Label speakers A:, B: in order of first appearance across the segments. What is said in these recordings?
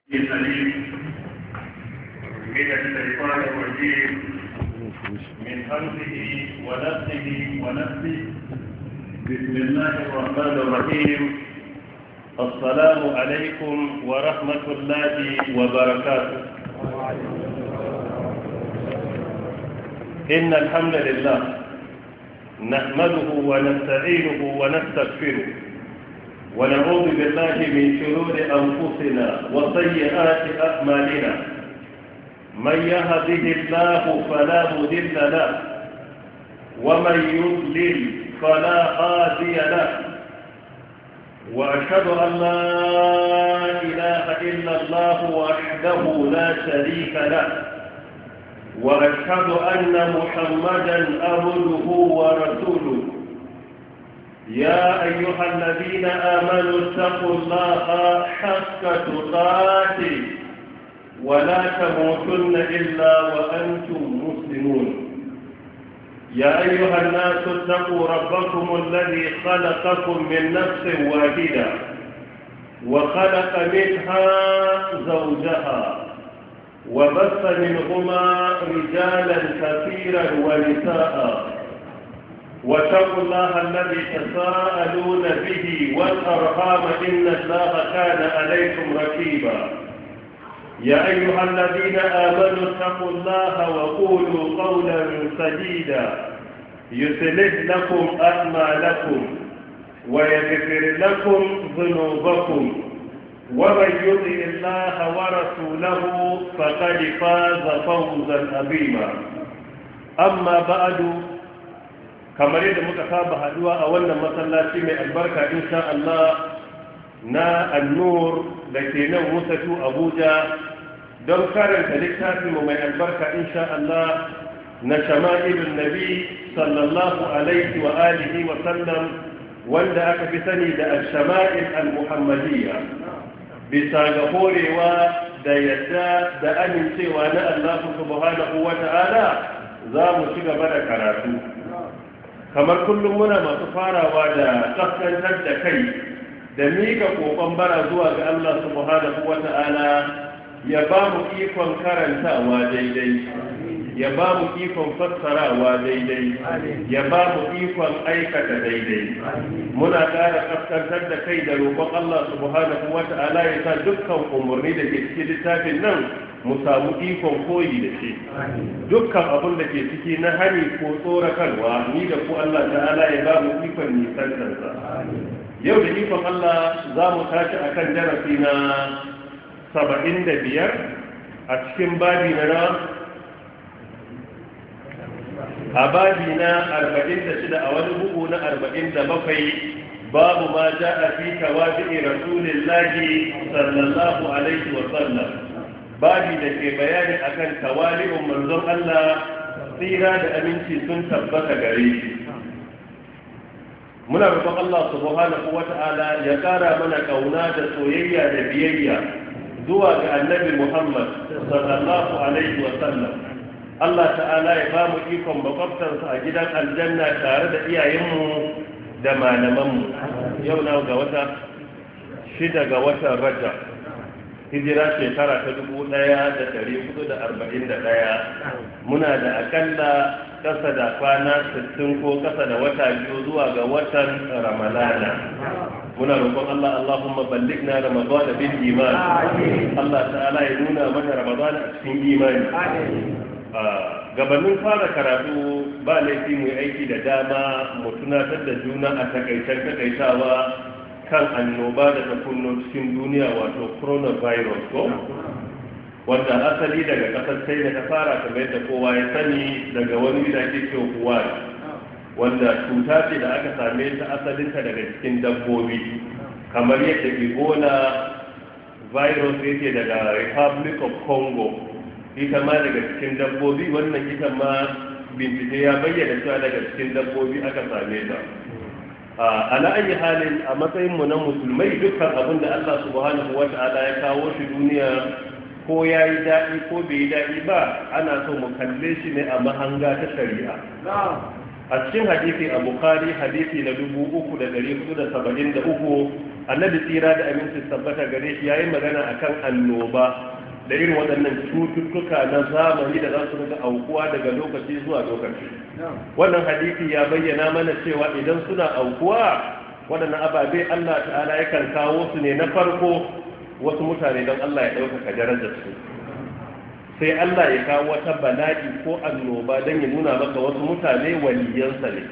A: الأليم من الشيطان الرجيم من همزه ونفسه ونفسه. بسم الله الرحمن الرحيم. السلام عليكم ورحمة الله وبركاته. إن الحمد لله نحمده ونستعينه ونستغفره ونعوذ بالله من شرور أنفسنا وسيئات أعمالنا. من يهده الله فلا مضل له ومن يضلل فلا هادي له، وأشهد أن لا إله إلا الله وحده لا شريك له، وأشهد أن محمدا عبده ورسوله. يا أيها الذين آمنوا اتقوا الله حق تقاته ولا تموتن إلا وأنتم مسلمون. يا أيها الناس اتقوا ربكم الذي خلقكم من نفس واحدة وخلق منها زوجها وبث منهما رجالا كثيرا ونساء، واتقوا الله الذي تساءلون به والأرحام إن الله كان عليكم رقيبا. يا أيها الذين آمنوا اتقوا الله وقولوا قولا سديدا يصلح لكم أعمالكم ويغفر لكم ذنوبكم، ومن يطع الله ورسوله فقد فاز فوزا عظيما. أما بعد، kamar yadda muka saba haduwa a wannan masallaci mai albarka insha Allah na An-Nur da ke nan Musatu Abuja don karanta littafin mu mai albarka insha Allah na Shama'ilun Nabi sallallahu alaihi wa alihi wa sallam, wanda aka fi sani da Al-Shama'il Al-Muhammadiyya, bisa ga horewa da yadda da amincewa na Allah subhanahu wa ta'ala za mu ci gaba da karatu. Kamar kullum muna masu farawa da kaskantar da kai da mika kokon bara zuwa ga Allah subhanahu wata'ala ya ba mu ikon karantawa daidai, ya ba mu ikon fassarawa daidai, ya ba mu ikon aikata daidai. Muna ƙara kaskantar da kai da roƙon Allah subhanahu wata'ala ya sa dukkan umarni da ke cikin littafin nan mu samu ikon koyi da shi. Dukkan abin da ke ciki na hani ko tsorakarwa ni da ku Allah ta'ala ya ba mu ikon nisantarsa. Yau da ikon Allah za mu tashi akan darasi na 75 a cikin babi na 46 a wani bugu na 47, babu ma ja'a fi tawabi'i rasulillahi sallallahu alaihi wa sallam. Babi da ke bayani akan tawali'un manzon Allah, tsira da aminci sun tabbata gare shi. Muna roƙon Allah subhanahu wata'ala ya ƙara mana ƙauna da soyayya da biyayya zuwa ga Annabi Muhammad sallallahu alaihi wa sallam. Allah ta'ala ya ba mu ikon makwabtansa a gidan aljanna tare da iyayenmu da malamanmu. Yau na ga wata 6 ga watan Rajab, hijira shekara ta 1441. Muna da akalla kasa da kwana 60 ko kasa da wata biyu zuwa ga watan Ramadana. Muna roƙon Allah, Allahumma ballighna Ramadana bil iman. Allah ta'ala ya nuna mana Ramadana a cikin imani. Gabanin fara karatu ba laifi mu aiki da dama mu tunatar da juna a takaitawa kan annoba da ta kunno cikin duniya, wato coronavirus ko wanda asali daga kasar China ta fara, kamar yadda kowa ya sani, daga wani da ake cewa Wuhan, wanda cuta ce da aka same ta asalinta daga cikin dabbobi, kamar yadda Ebola virus yake daga Republic of Congo, ita ma daga cikin dabbobi. Wannan ita ma bincike ya bayyana cewa daga cikin dabbobi aka same ta. Ala ayi halin, a matsayin mu na musulmai, dukkan abin da Allah subhanahu wata'ala ya kawo shi duniya, ko ya yi daɗi ko bai yi daɗi ba, ana so mu kalle shi ne a mahanga ta shari'a. A cikin hadisi a Bukhari, hadisi na 3473, annabi tsira da aminci tabbata gare shi yayin magana akan annoba da irin waɗannan cututtuka na zamani da za su daga aukuwa daga lokaci zuwa lokaci. Wannan hadisi ya bayyana mana cewa idan suna aukuwa waɗannan ababe Allah ta'ala yakan kawo su ne na farko wasu mutane don Allah ya ɗaukaka darajar su, sai Allah ya kawo wata bala'i ko annoba don ya nuna maka wasu mutane waliyansa ne.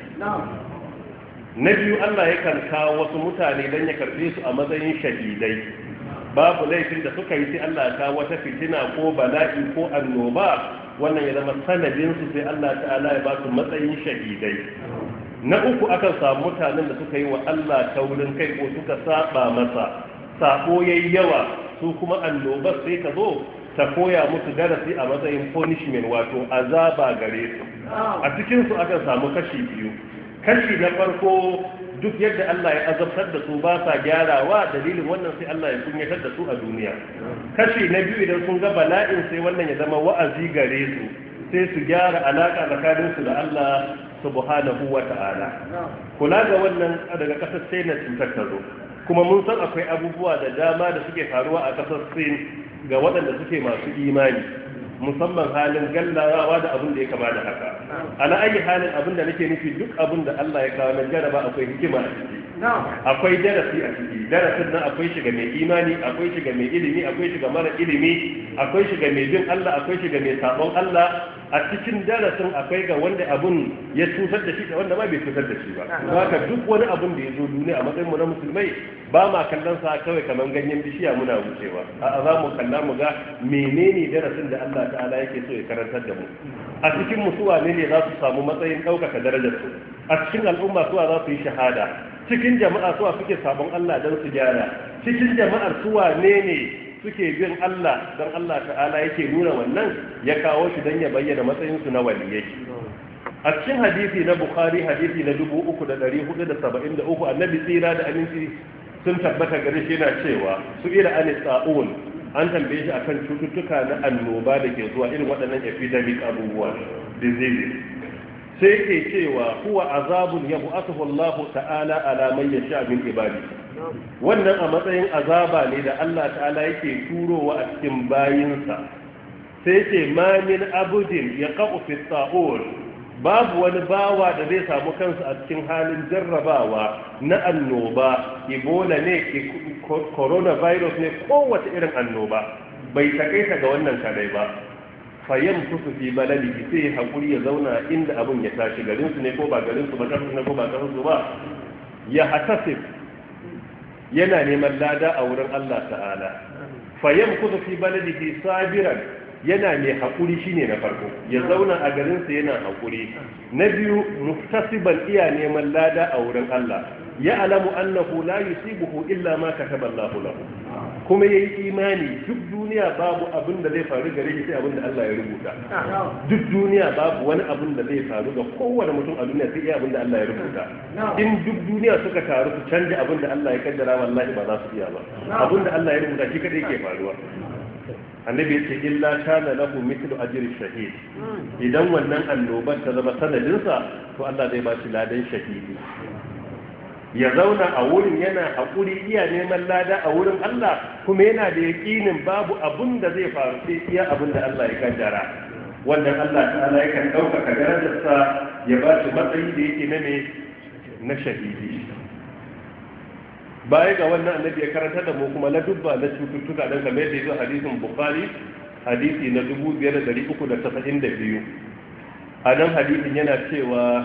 A: Na biyu Allah yakan kawo wasu mutane don ya karɓe su a matsayin shahidai. Babu laifin da suka yi sai Allah ya kawo wata fitina ko bala'i ko annoba, wannan ya zama sanadin su sai Allah ta'ala ya ba su matsayin shahidai. Na uku akan samu mutanen da suka yi wa Allah taurin kai ko suka saba masa, sabo yayi yawa, su kuma annobar sai ta zo ta koya musu darasi a matsayin punishment, wato azaba gare su. A cikin su akan samu kashi biyu. Kashi na farko, duk yadda Allah ya azabtar da su ba sa gyarawa, dalilin wannan sai Allah ya kunyatar da su a duniya. Kashi na biyu, idan sun ga bala'in sai wannan ya zama wa'azi gare su, sai su gyara alaka tsakanin su da Allah subhanahu wa ta'ala. Kula ga wannan daga kasar sai na cutar ta zo, kuma mun san akwai abubuwa da dama da suke faruwa a kasar Sin ga waɗanda suke masu imani, musamman halin gallarawa da abin da ya kama da haka. Ala ayi halin abin da nake nufi, duk abin da Allah ya kawo na jaraba akwai hikima a ciki, akwai darasi a ciki. Darasin nan akwai shiga mai imani, akwai shiga mai ilimi, akwai shiga mara ilimi, akwai shiga mai bin Allah, akwai shiga mai sabon Allah. A cikin darasin akwai ga wanda abun ya cutar da shi da wanda ma bai cutar da shi ba. Haka duk wani abun da ya zo duniya a matsayin mu na musulmai ba ma kallon sa kawai kamar ganyen bishiya muna wucewa. A'a, za mu kalla mu ga menene darasin da Allah ta'ala yake so ya karantar da mu. A cikin musuwa ne za su samu matsayin ɗaukaka darajar su, a cikin al'umma suwa za su yi shahada, cikin jama'a suwa suke sabon Allah don su gyara, cikin jama'ar suwa ne suke bin Allah don Allah ta'ala yake nuna wannan, ya kawo shi don ya bayyana matsayinsu na waliyai. A cikin hadisi na Bukhari, hadisi na 3473, annabi tsira da aminci sun tabbata gare shi yana cewa su ila anisa'un, an tambaye shi akan cututtuka na annoba da ke zuwa irin waɗannan epidemic abubuwa, diseases, sai ke cewa huwa azabun yab'athuhu Allah ta'ala ala man yasha min ibadi. Wannan a matsayin azaba ne da Allah ta'ala yake turowa a cikin bayinsa. Sai ce ma min abudin yaqa'u fi ta'ur, babu wani bawa da zai samu kansa a cikin halin jarrabawa na annoba, ebola ne, coronavirus ne, kowace irin annoba, bai takaita ga wannan kadai ba. Fayyam kusu fi baladihi, sai hakuri ya zauna inda abun ya tashi, garinsu ne ko ba garinsu ba, ƙasarsu ne ko ba ƙasarsu ba, ya hatasif, yana neman lada a wurin Allah ta'ala. Fayyam kusu fi baladihi sabiran, yana mai haƙuri, shine na farko, ya zauna a garinsa yana haƙuri. Na biyu, muftasiban, iya neman lada a wurin Allah, ya alamu annahu la yusibuhu illa ma kataba Allahu lahu, kuma yayi imani duk duniya babu abin da zai faru gare shi sai abin da Allah ya rubuta. Duk duniya babu wani abin da zai faru ga kowane mutum a duniya sai abin da Allah ya rubuta. In duk duniya suka taru su canja abin da Allah ya kaddara, wallahi ba za su iya ba. Abin da Allah ya rubuta shi kadai yake faruwa. Annabi ya ce illa kana lahu mithlu ajri shahid, idan wannan annobar ta zama sanadinsa to Allah zai ba shi ladan shahidi. Ya zauna a wurin yana haƙuri, iya neman lada a wurin Allah, kuma yana da yaƙinin babu abun da zai faru sai iya abin da Allah ya kaddara. Wannan Allah ta'ala yakan ɗaukaka darajarsa ya ba shi matsayi da yake na shahidi. Baya ga wannan annabi ya karanta da mu kuma na dubba na cututtuka don kamar yadda ya zo hadisin Bukhari, hadisi na 5392. A nan hadisin yana cewa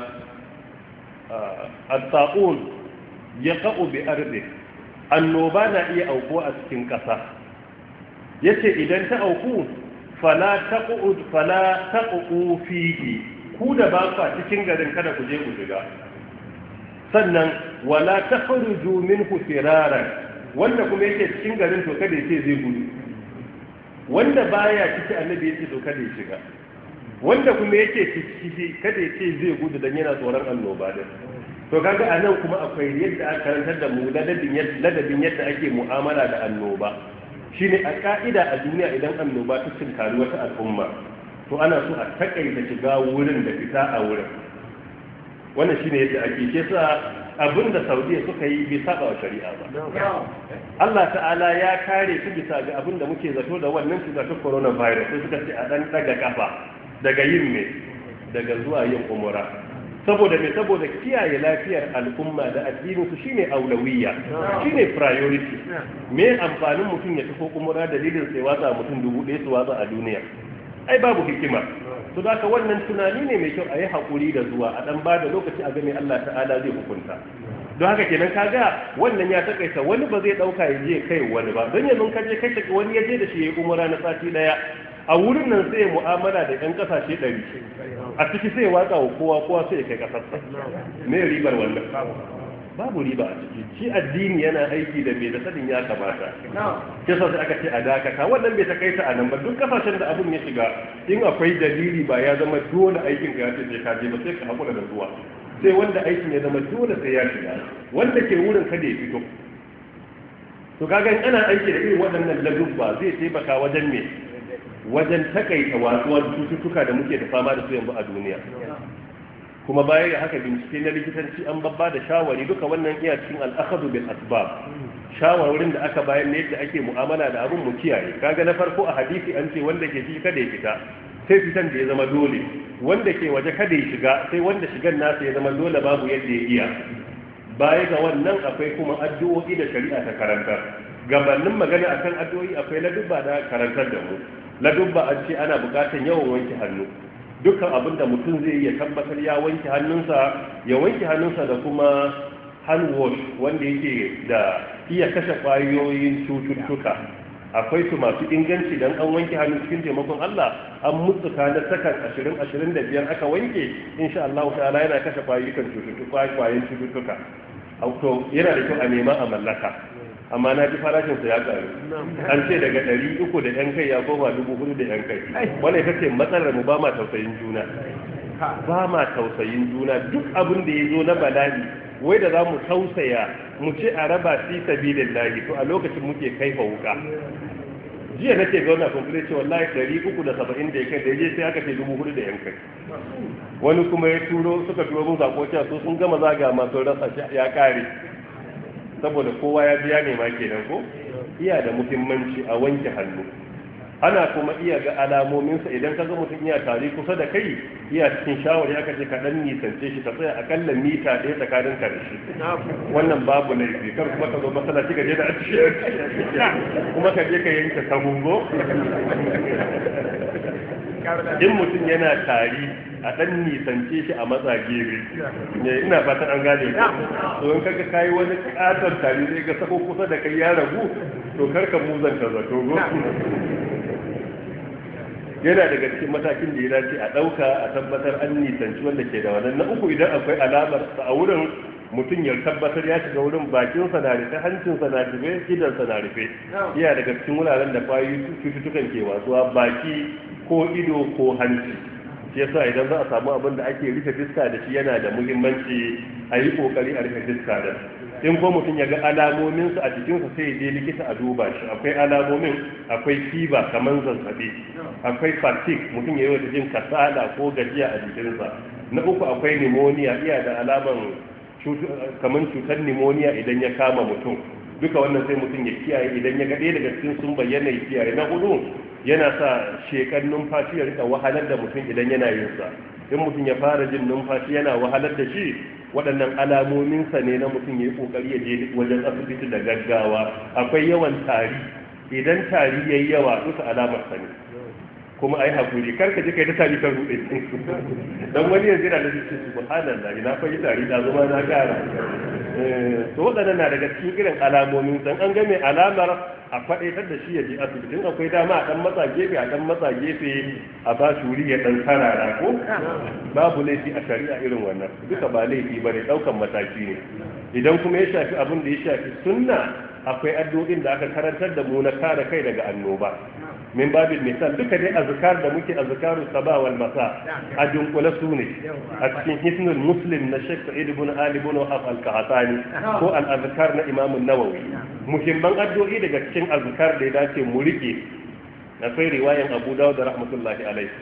A: at-ta'un ya ƙa'u bi arde, annoba na iya aukuwa a cikin ƙasa. Ya ce idan ta auku fala taƙu'u fihi, ku da ba ku cikin garin kada ku je ku shiga. Sannan wala takhruju minhu firaran, wanda kuma yake cikin garin to kada ya ce zai gudu. Wanda baya ciki annabi ya ce to kada ya shiga. Wanda kuma yake ciki kada ya ce zai gudu dan yana tsoron annoba din. To kaga a nan kuma akwai yadda aka karantar da mu ladabin yadda ake mu'amala da annoba. Shine a ka'ida a duniya idan annoba ta cinkari wata al'umma, to ana so a takaita shiga wurin da fita a wurin. Wannan shine yadda ake, ke sa abinda Saudiya suka yi bai saba wa shari'a ba. Allah ta'ala ya kare su bisa ga abinda muke zato da wannan cuta ta coronavirus, sai suka ce a dan daga kafa daga yin me daga zuwa yin umura. Saboda me? Saboda kiyaye lafiyar al'umma da addinin su shine aulawiyya, shine priority. Me amfanin mutum ya tafi umura dalilin sai watsa mutum 1000 su watsa a duniya? Ai babu hikima. To da ka wannan tunani ne mai kyau, a yi haƙuri da zuwa a ɗan ba da lokaci a game Allah ta'ala zai hukunta. Don haka kenan kaga wannan ya takaita, wani ba zai ɗauka ya je kai wani ba, don yanzu ka je kai wani ya je da shi ya yi umara na sati ɗaya, a wurin nan sai mu'amala da 'yan ƙasashe 100 a ciki sai watsa wa kowa sai ya kai ƙasarsa. Me ribar wannan? Babu riba a ciki. Shi addini yana aiki da mai da sadin ya kamata. Kisa sai aka ce a dakata, wannan bai takaita a nan ba, duk kasashen da abun ya shiga in akwai dalili ba ya zama dole aikin ka ya ce ka je ba, sai ka hakura da zuwa. Sai wanda aikin ya zama dole sai ya shiga, wanda ke wurin kada ya fito. To kaga in ana aiki da irin waɗannan ladubba zai taimaka wajen takaita watsuwar cututtuka da muke da fama da su yanzu a duniya. Kuma bayan da haka bincike na likitanci an babba da shawari, duka wannan iya cikin al'akhadhu bil asbab, shawarorin da aka bayar ne yadda ake mu'amala da abun mu kiyaye. Kaga na farko a hadisi an ce wanda ke ci kada ya fita sai fitan da ya zama dole, wanda ke waje kada ya shiga sai wanda shigan nasa ya zama dole babu yadda ya iya. Baya ga wannan akwai kuma addu'o'i da shari'a ta karantar. Gabanin magana akan addu'o'i akwai ladubba da karantar da mu. Ladubba an ce ana buƙatar yawan wanke hannu. Dukkan abin da mutum zai iya tabbatar ya wanke hannunsa da kuma hand wash wanda yake da iya kashe ƙwayoyin cututtuka. Akwai su masu inganci don an wanke hannu cikin taimakon Allah, an mutsuka na sakan 20-25 aka wanke, insha Allah ta'ala yana kashe ƙwayoyin cututtuka. To yana da kyau a nema a mallaka. Amma na ji farashinsa ya karu, an ce daga 300 da yan kai ya koma 4,000 da yan kai. Wannan ita ce matsalar mu, ba ma tausayin juna, duk abin da ya zo na bala'i wai da za mu tausaya mu ce a raba fi sabilillahi, to a lokacin muke kaifa wuka. Jiya nake ga wannan kumfule ce wallahi 370 da ya kai da je sai aka ce 4,000 da yan kai. Wani kuma suka turo mun sako cewa su sun gama zaga masu rasa ya kare, saboda kowa ya biya ne ma kenan ko. Iya da muhimmanci a wanke hannu. Ana kuma iya ga alamominsa idan ka ga mutum iya tare kusa da kai, iya cikin shawari aka ce ka dan nisance shi, ka tsaya akalla mita 1 tsakanin ka da shi. Wannan babu laifi, kar kuma ka zo masallaci ka je da kuma ka je ka yanke sahungo. In mutum yana tari a dan nisance shi a matsa gebe, ina fatan an gane ku. To in kaga kai wani katon tari sai ga sako kusa da kai ya ragu, to karka muzanta zato go. Yana daga cikin matakin da ya dace a ɗauka a tabbatar an nisanci wanda ke da wannan. Na uku, idan akwai alamar a wurin, mutum ya tabbatar ya shiga wurin bakinsa na rufe, hancinsa na rufe, idansa na rufe. Iya daga cikin wuraren da kwayoyin cututtukan ke watsuwa, baki ko ido ko hanci. Shi yasa idan za a samu abin da ake rufe fiska da shi yana da muhimmanci a yi kokari a rufe fiska da. In ko mutum ya ga alamominsa a jikinsa sai ya je likita a duba shi. Akwai alamomin, akwai fever kamar zazzabi, akwai fatigue, mutum ya yi wata jin kasala ko gajiya a jikinsa. Na uku akwai pneumonia, iya da alaman kamar cutar pneumonia idan ya kama mutum. Duka wannan sai mutum ya kiyaye, idan ya ga ɗaya daga cikin sun bayyana ya kiyaye. Na hudu, yana sa shekan numfashi ya rika wahalar da mutum idan yana yin sa. In mutum ya fara jin numfashi yana wahalar da shi, waɗannan alamominsa ne na mutum ya yi ƙoƙari ya je wajen asibiti da gaggawa. Akwai yawan tari, idan tari ya yi yawa duka alamarsa ne. Kuma ai haƙuri, karka je kai ta tari kan ruɗe. Don wani yanzu yana da cikin subhanallah, na fa yi tari da zuma na gara. To waɗannan na daga cikin irin alamomin, dan an ga mai alamar a faɗaitar da shi ya je asibiti. In akwai dama a ɗan matsa gefe a ba shi wuri ya ɗan sarara ko babu laifi a shari'a irin wannan, duka ba laifi ba ne, ɗaukan mataki ne. Idan kuma ya shafi abin da ya shafi sunna, akwai addu'o'in da aka karantar da mu na kare kai daga annoba. Min babin misal, duka dai azkar da muke, azkarus sabah wal masa, a dunkule su ne a cikin hisnul muslim na Sheikh Sa'id ibn Ali ibn Wahab al-Qahtani ko al-azkar na Imam an-Nawawi. Muhimman addu'o'i daga cikin azkar da ya dace mu rike, akwai riwayan Abu Dawud rahmatullahi alaihi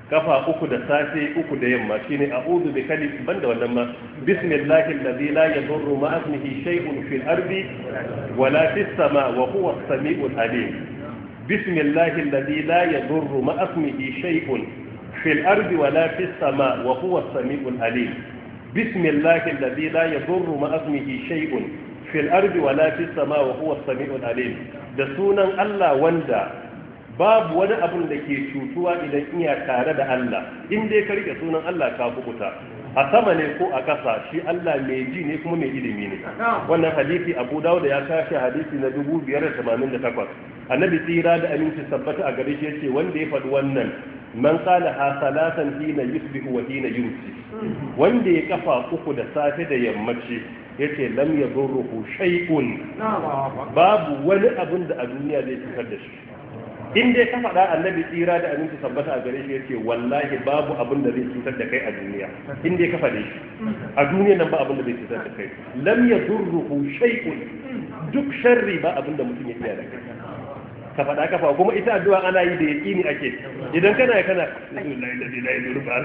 A: kafa uku da safe uku da yamma shine a'udhu bi kalimati banda wannan ma bismillahi alladhi la yadurru ma ismihi shay'un fil ardi wala fis sama wa huwa as-sami'ul alim bismillahi alladhi la yadurru ma ismihi shay'un fil ardi wala fis sama wa huwa as-sami'ul alim bismillahi alladhi la yadurru ma ismihi shay'un fil ardi wala fis sama wa huwa as-sami'ul alim da sunan Allah wanda babu wani abun da ke cutuwa idan iya tare da Allah in dai ka rike sunan Allah ka kubuta a sama ne ko a ƙasa shi Allah mai ji ne kuma mai ilimi ne wannan hadisi Abu Dawud ya kashi hadisi na 588 annabi tsira da aminci sabbata a gare shi yace wanda ya faɗi wannan man qala ha salatan hina yusbihu wa hina yumsi wanda ya kafa uku da safe da yammaci yace lam yadurruhu shay'un babu wani abun da a duniya zai cutar da shi in dai ka faɗa annabi tsira da aminci sabbata a gare shi yace wallahi babu abin da zai cutar da kai a duniya in dai ka faɗe shi a duniya nan ba abin da zai cutar da kai lam yadurruhu shay'un duk sharri ba abin da mutum ya iya da kai ka faɗa kafa kuma ita addu'a ana yi da yaqini ake idan kana la ilaha illa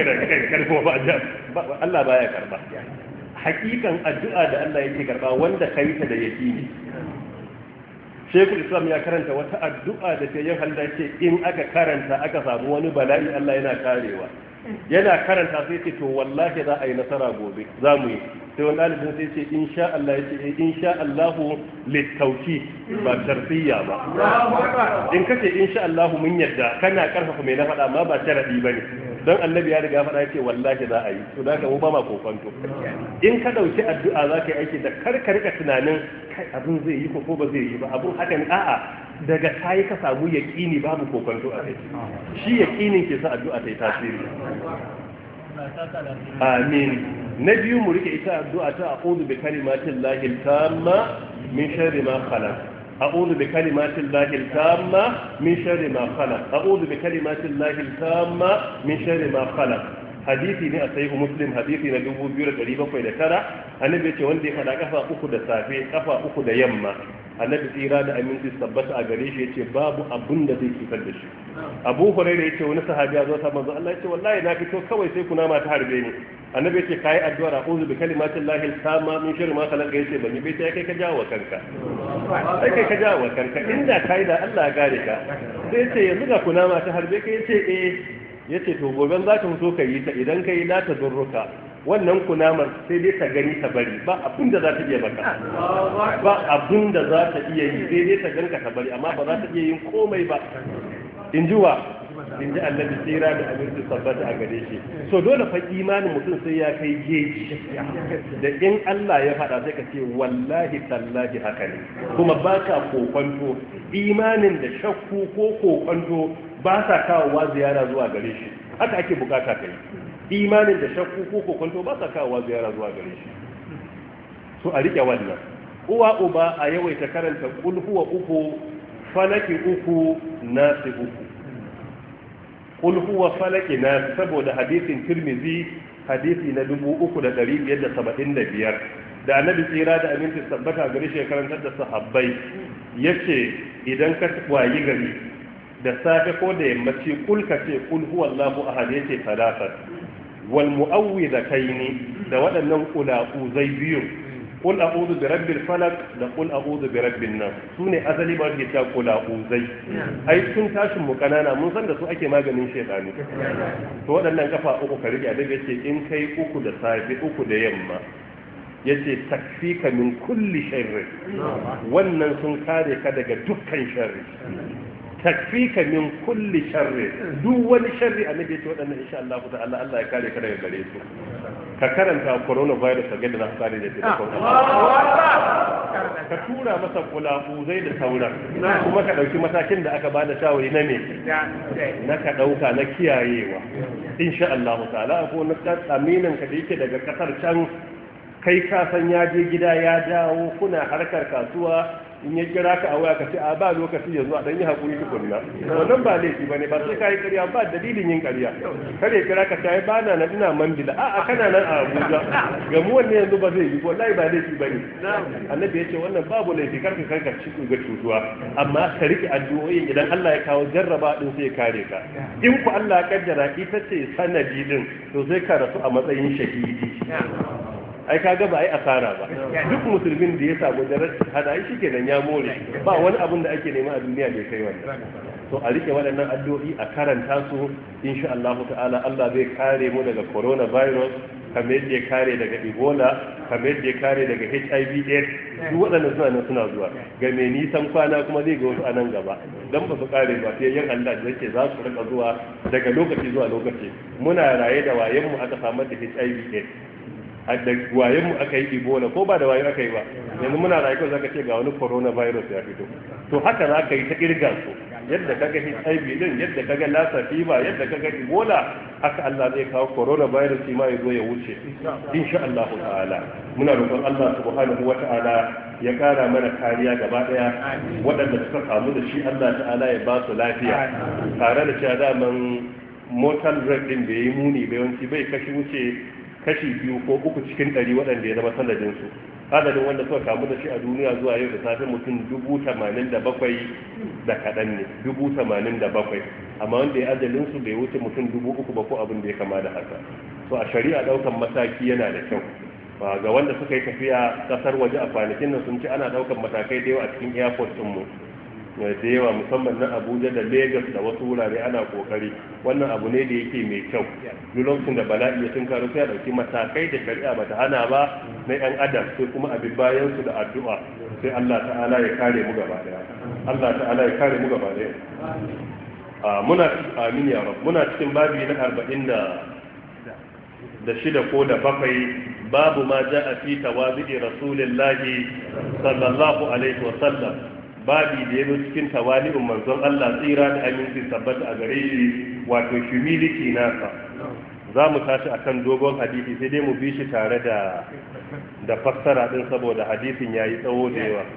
A: ba Allah baya karba hakikan addu'a da Allah yake karba wanda kai ta da yaqini Shekul Islam ya karanta wata addu'a da ta yin halda ce in aka karanta aka samu wani bala'i Allah yana karewa yana karanta sai ce to wallahi za a yi nasara gobe za mu yi sai wani ɗalibin sai ce insha Allah ya ce insha Allahu littauki ba sharfiyya ba in kace insha Allahu mun yadda kana karfafa mai na faɗa amma ba sharadi bane don annabi ya riga faɗa yake wallahi za a yi to da ka mu ba ma kokonto in ka dauki addu'a za ka yi aiki da karka tunanin kai abin zai yi ko ba zai yi ba abin haka ne a'a daga kai ka samu yaqini babu kokonto a kai shi yaqinin ke sa addu'a ta yi tasiri amin na biyu mu rike ita addu'a ta a'udhu bi kalimatin lahil tamma min sharri ma khalaq أعوذ بكلمات الله التامة من شر ما خلق أعوذ بكلمات الله التامة من شر ما خلق hadisi ne a sahihu muslim hadisi na 2709 annabi ce wanda ya fada kafa uku da safe kafa uku da yamma annabi tsira da aminci tabbata a gare shi yace babu abun da zai cutar da shi Abu Hurairah yace wani sahabi ya zo sa manzo Allah yace wallahi na fito kawai sai kuna ma ta harbe ni annabi yace kai addu'a a'udhu bi kalimati llahi al-tamma min sharri ma khalaq yace ban yi bai sai kai ka jawo kanka sai kai ka jawo kanka inda kai da Allah ya gare ka sai yace yanzu ga kuna ma ta harbe ka yace ya ce to goben za ka fito ka yi ta idan ka yi la ta durruka wannan kunamar sai dai ta gani ta bari ba abin da za ta iya baka ba abin da za ta iya yi sai dai ta ganka ta bari amma ba za ta iya yin komai ba in ji wa in ji annabi tsira da abin sabbata a gare shi so dole fa imanin mutum sai ya kai geji da in Allah ya faɗa sai ka ce wallahi tallahi haka ne kuma ba ka kokonto imanin da shakku ko kokonto ba sa kawowa ziyara zuwa gare shi haka ake bukata kai imanin da shakku ko kokonto ba sa kawowa ziyara zuwa gare shi so a rike wannan uwa uba a yawaita karanta kul huwa uku falaki uku nasi uku kul huwa falaki nasi saboda hadisin Tirmidhi hadisi na 3575 da annabi tsira da aminci tabbata gare shi karantar da sahabbai yace idan ka wayi gari da safe ko da yammaci kul ka ce kul huwallahu ahad yace talata wal mu'awwidhataini da waɗannan qula'uzai biyu qul a'udhu bi rabbil falaq da qul a'udhu bi rabbin nas sune asali ba ke ta qula'uzai ai tun tashin mu kanana mun san da su ake maganin shedani to waɗannan kafa uku ka rike da yace in kai uku da safe uku da yamma yace takfika min kulli sharri wannan sun kare ka daga dukkan sharri takfika min kulli sharri duk wani sharri annabi ya ce waɗannan insha Allah ta'ala Allah ya kare ka daga gare su ka karanta coronavirus ga da za ka kare da shi ka tura masa kulafuzai da sauran kuma ka dauki matakin da aka bada shawari na me na ka dauka na kiyayewa insha Allah ta'ala ko na aminin ka da yake daga kasar can kai ka san ya je gida ya dawo kuna harkar kasuwa in ya kira ka a waya ka ce a ba lokaci yanzu a dan yi hakuri tukunna wannan ba laifi bane ba sai kai ƙarya ba dalilin yin ƙarya kare kira ka ta ba na nan ina Mambila a kana nan a Abuja ga mu wannan yanzu ba zai yi wallahi ba laifi bane annabi yace wannan babu laifi karka kanka cikin ga cutuwa amma ka rike addu'o'i idan Allah ya kawo jarraba din sai ya kare ka in ku Allah ya kaddara ita ce sanadi din to sai ka rasu a matsayin shahidi ai kaga ba ai asara ba duk musulmin da ya samu darajar hada ai shikenan ya more ba wani abun da ake nema a duniya da ya kai wannan to a rike waɗannan addu'o'i a karanta su insha Allah ta'ala Allah zai kare mu daga coronavirus kamar yadda ya kare daga Ebola kamar yadda ya kare daga HIV/AIDS duk waɗannan suna nan suna zuwa ga mai nisan kwana kuma zai ga wasu a nan gaba dan ba su kare ba sai yan Allah da yake za su rika zuwa daga lokaci zuwa lokaci muna raye da wayen mu aka samu da HIV/AIDS da wayen mu aka yi Ebola ko ba da wayo aka yi ba yanzu muna rayu ko zaka ce ga wani coronavirus ya fito to haka za ka yi ta kirga su yadda kaga HIV din yadda kaga Lassa fever yadda kaga Ebola haka Allah zai kawo coronavirus shi ma ya zo ya wuce insha Allah ta'ala muna roƙon Allah subhanahu wata'ala ya ƙara mana kariya gaba daya waɗanda suka kamu da shi Allah ta'ala ya ba su lafiya tare da cewa daman mortal rate din da yayi muni bai wanci bai kashi 2 ko 3 cikin 100 waɗanda ya zama sanadin su adadin wanda suka kamu da shi a duniya zuwa yau da safe mutum 87,000 da kaɗan ne 87,000 amma wanda ya ajalin su bai wuce mutum 3,000 ba ko abin da ya kama da haka to a shari'a ɗaukan mataki yana da kyau ga wanda suka yi tafiya ƙasar waje a kwanakin nan sun ce ana ɗaukan matakai da yawa a cikin airport ɗinmu da yawa musamman na Abuja da Lagos da wasu wurare ana kokari wannan abu ne da yake mai kyau duk lokacin da bala'i ya tunkaro sai a dauki matakai da shari'a bata hana ba na yan adam sai kuma abin bayan su da addu'a sai Allah ta'ala ya kare mu gaba daya Allah ta'ala ya kare mu gaba daya muna amin ya rab muna cikin babi na 40 da shida ko da bakwai babu ma ja'a fi tawazi rasulillahi sallallahu alaihi wa sallam babi da ya zo cikin tawali'un manzon Allah tsira da aminci tabbata a gare shi wato humility nasa za mu tashi akan dogon hadisi sai dai mu bi shi tare da fassara din saboda hadisin yayi tsawo da yawa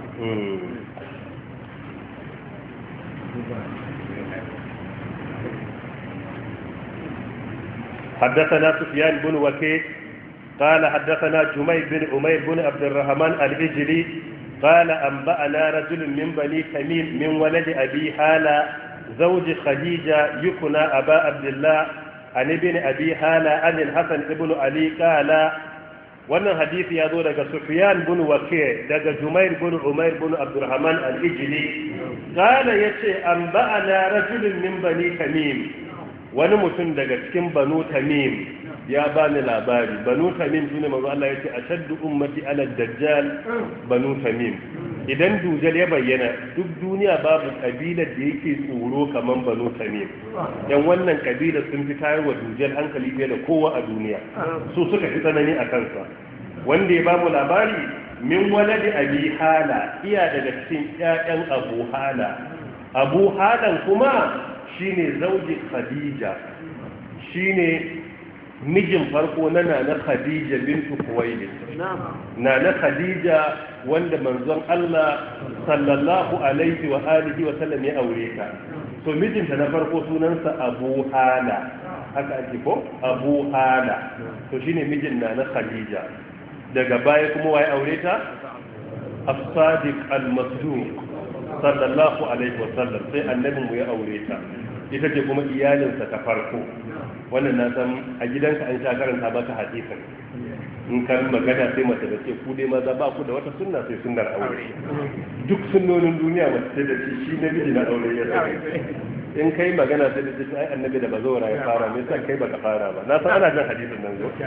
A: حدثنا سفيان بن وكيع قال حدثنا جميل بن عمير بن عبد الرحمن الإجلي قال أنبأنا رجل من بني تميم من ولد أبي هالة زوج خديجة يكنى أبا عبد الله عن ابن أبي هالة عن الحسن ابن علي قال wannan hadisi ya zo daga Sufyan bin Waqi' daga Jumair bin Umair bin Abdurrahman al-Ijli kana yace anba'ana rajulun min bani Tamim wani mutum daga cikin Banu Tamim ya bani labari Banu Tamim sune manzo Allah yace ashaddu ummati ala dajjal Banu Tamim idan dujal ya bayyana duk duniya babu kabilar da yake tsoro kaman Banu Tamim yan wannan kabilar sun fi tayarwa dujal hankali fiye da kowa a duniya su suka fi tsanani a kansa wanda ya bamu labari min waladi abi hala iya daga cikin ƴaƴan abu hala abu halan kuma shine zauji khadija shine mijin farko na nana khadija bintu kuwailid nana khadija wanda manzon Allah sallallahu alaihi wa alihi wa sallam ya aure ta to mijinta na farko sunansa abu hala haka ake ko abu hala to shine mijin nana khadija daga baya kuma waye aure ta as-sadiq al-masduq sallallahu alaihi wa sallam sai annabin mu ya aure ta ita ce kuma iyalinsa ta farko wannan na san a gidanka an sha karanta baka hadisin in kan magana sai mace da ce ku dai maza ba ku da wata sunna sai sunnar aure duk sunnonin duniya mace sai da shi namiji na aure ya sani in kai magana sai da ce ai annabi da bazawara ya fara me yasa kai baka fara ba na san ana jin hadisin nan zo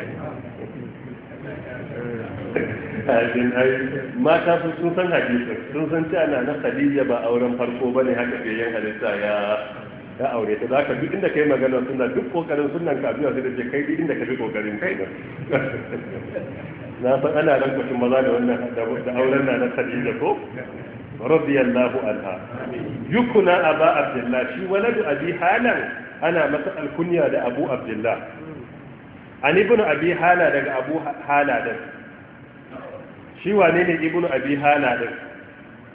A: mata sun san hadisin sun san cewa na Khadija ba auren farko bane haka fiye halitta ya aure ta zaka duk inda kai magana suna duk kokarin sunan ka azuwa sai da ce kai duk inda ka bi kokarin kai na san ana ran kwashin maza da wannan da auren na Khadija ko radiyallahu anha yukuna aba abdullah shi waladu abi halan ana masa alkunya da abu abdullah an ibnu abi hala daga abu hala din shi wane ne ibnu abi hala din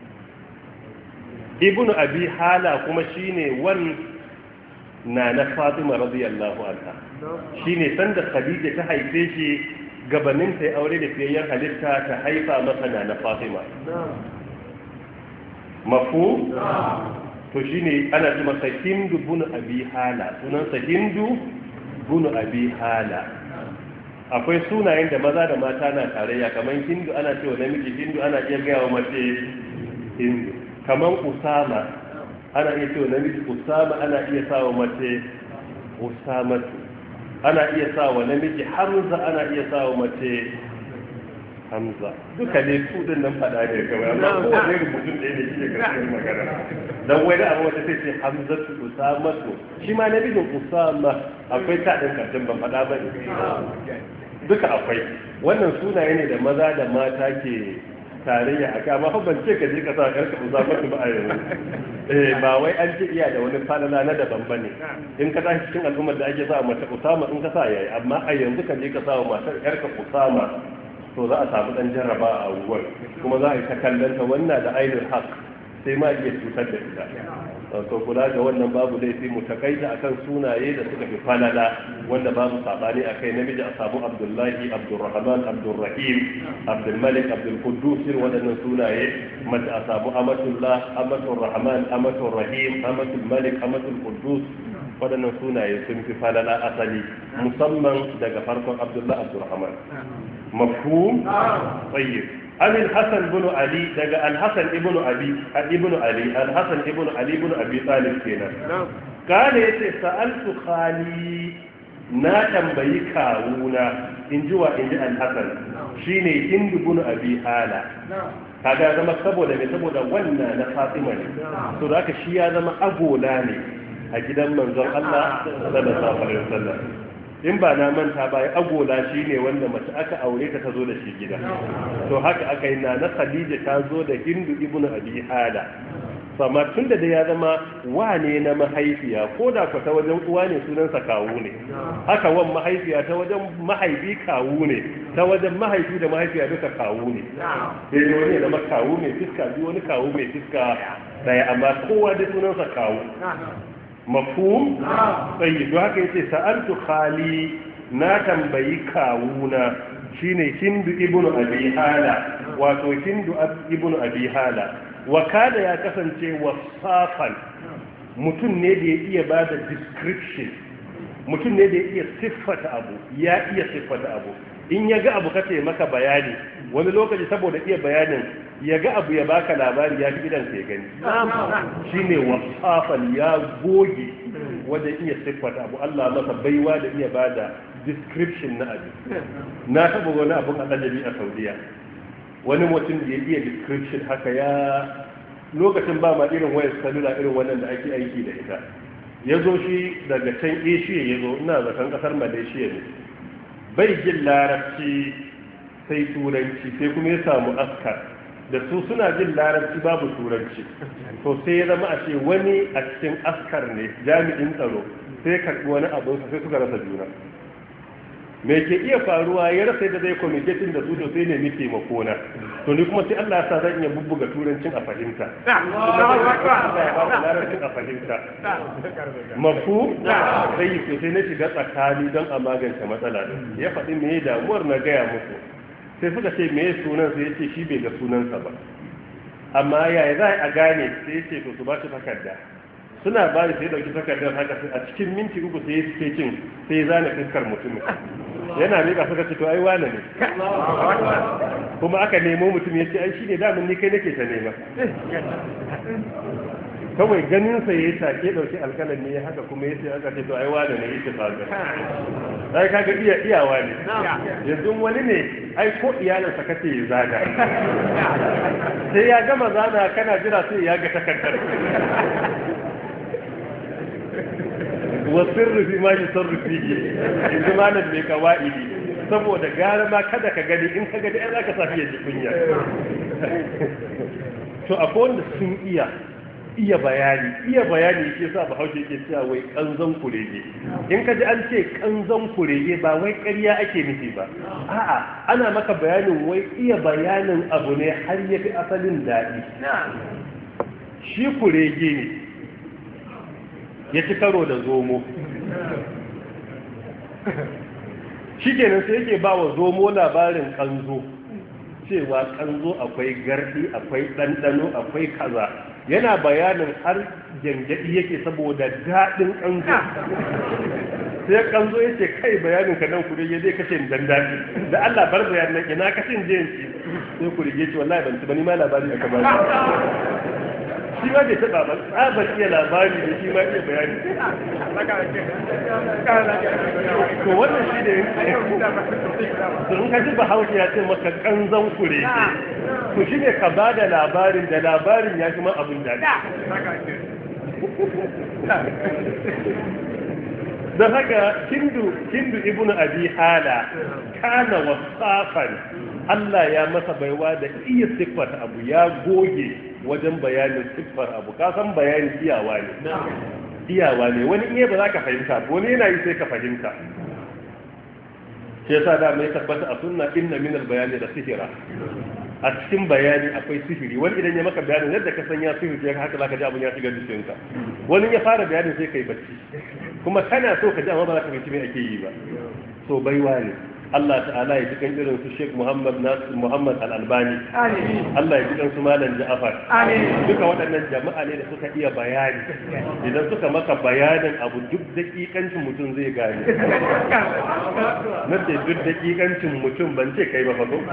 A: ibnu abi hala kuma shine na Fatima radiyallahu anha shine sanda Khadija ta haife shi gabanin ta aure da fiyayyen halitta ta haifa masa na Fatima mafu to shine ana ce masa Hindu bin Abi Hala sunansa Hindu bin Abi Hala akwai sunayen da maza da mata na tarayya kamar Hindu ana cewa namiji Hindu ana iya gaya wa mace Hindu kamar Usama ana iya cewa namiji Usama ana iya sawa mace Usamatu ana iya sawa namiji Hamza ana iya sawa mace Hamza duka ne su din nan fada ne kawai amma kowane rubutun ɗaya ne shi ne karshen magana dan wai da abu wata sai ce Hamzatu Usamatu shi ma namijin Usama akwai ta din karshen ban fada ba ne duka akwai wannan sunaye ne da maza da mata ke tarayya a kama ban ce ka je ka sa karka Usamatu ba a yanzu ba wai an ce iya da wani falala na daban bane in ka tashi cikin al'ummar da ake sa mace Usama in ka sa yayi amma a yanzu ka je ka sa matar yarka Usama to za a samu dan jarraba a unguwar kuma za a yi ta kallanta wannan da ainihin haq sai ma iya cutar da ita to kula ga wannan babu laifi mu takaita akan sunaye da suka fi falala wanda babu sabani akai namiji a samu Abdullahi Abdurrahman Abdurrahim Abdulmalik Abdulquddus wadannan sunaye mace a samu Amatullah Amatur Rahman Amatur Rahim Amatul Malik Amatul Quddus wadannan sunaye sun fi falala asali musamman daga farkon Abdullah Abdurrahman مفهوم طيب عن الحسن بن علي دقى الحسن ابن علي الحسن ابن علي بن ابي طالب كده قال سألت خالي na tambayi kawuna in ji alhassan shine Hindu bin Abi Hala kaga zama saboda wannan na Fatima ne to da shi ya zama agola ne a gidan manzon Allah sallallahu alaihi wasallam in ba na manta ba ya agola shi ne wanda mace aka aure ta zo da shi gida to haka aka yi na Khadija ta zo da Hindu ibn Abi Hala sama tun da ya zama wane na mahaifiya ko da ku ta wajen uwa ne sunansa kawu ne haka wan mahaifiya ta wajen mahaifi kawu ne ta wajen mahaifi da mahaifiya duka kawu ne sai dai wani da kawu mai fiska biyu wani kawu mai fiska daya amma kowa da sunansa kawu mafhum sai to haka yace sa'altu khali na tambayi kawuna shine Hindu ibnu Abi Hala wato Hindu ibnu Abi Hala wakada ya kasance wasafan mutum ne da ya iya bada description mutum ne da ya iya siffata abu in ya ga abu kace maka bayani wani lokaci saboda iya bayanin ya ga abu ya baka labari ya fi idan sai gani shine wasafan ya goge wajen iya siffata abu Allah masa baiwa da iya bada description na abu na taba wani abun alajabi a Saudiya wani mutum da ya iya description haka ya lokacin ba ma irin wayar salula irin wannan da ake aiki da ita ya zo shi daga can Asia ya zo ina zaton kasar Malaysia ne bai jin larabci sai turanci sai kuma ya samu askar da su suna jin larabci babu turanci to sai ya zama a ce wani a cikin askar ne jami'in tsaro sai karɓi wani abinsa sai suka rasa juna me ke iya faruwa ya rasa da zai communicating da su to sai ne muke makona to ni kuma sai Allah ya sa zan iya bubbuga turancin a fahimta larabcin a fahimta mafu sai sai na shiga tsakani don a magance matsala din ya faɗi me damuwar na gaya musu sai suka ce me sunan sai yace shi bai ga sunansa ba amma yaya za a gane sai yace to su ba shi takarda suna ba da sai dauki takardar haka a cikin minti uku sai suke cin sai zana fuskar mutumin yana miƙa suka ce to ai wane ne kuma aka nemo mutum ya ce ai shi ne damin ni kai nake ta nema kawai ganin sa yayi take dauki alƙalan ne haka kuma yace aka ce to ai wane ne yake faga sai kaga iyawa ne yanzu wani ne ai ko iyalansa kace ya zaga sai ya gama zana kana jira sai ya ga takardar wasirru fi ma yusarru fihi izmanan mai kawaidi saboda gara ma kada ka gani in ka gani ai zaka safi ya ji kunya to akwai wanda sun iya bayani yake sa Bahaushe yake cewa wai kanzon kurege in ka ji an ce kanzon kurege ba wai ƙarya ake nufi ba a'a ana maka bayanin wai iya bayanin abu ne har yafi asalin daɗi shi kurege ne ya ci karo da zomo shi kenan sai yake ba wa zomo labarin kanzo cewa kanzo akwai gardi akwai ɗanɗano akwai kaza yana bayanin har gyangyaɗi yake saboda daɗin kanzo sai kanzo ya ce kai bayanin ka nan kurege zai kashe dan daɗi da Allah bar bayanin ina kashin jiyanci sai kurege ce wallahi ban ci ba ni ma labari aka ba shi ma bai taɓa ba tsabar iya labari da shi ma iya bayani to wannan shi da sun ka ji bahaushe ya ce maka kanzon kure to shi ne ka ba da labarin ya fi ma abin daɗi don haka hindu ibnu abi hala kana wasafan Allah ya masa baiwa da iya siffar abu ya goge wajen bayanin siffar abu ka san bayani iyawa ne wani iya ba za ka fahimta wani yana yi sai ka fahimta shi yasa da mai tabbata a sunna inna min al-bayani da sihira a cikin bayani akwai sihiri wani idan ya maka bayanin yadda ka san ya sihiri ya haka zaka ji abun ya shiga jikinka wani ya fara bayanin sai kai bacci kuma kana so ka ji amma ba za ka fahimci me ake yi ba so baiwa ne Allah ta'ala ya jikan irin su Sheikh Muhammad Al-Albani Allah ya jikan su Malam Ja'far duka waɗannan jama'a ne da suka iya bayani idan suka maka bayanin abu duk dakikancin mutum zai gane na ce duk dakikancin mutum ban ce kai ba fa ko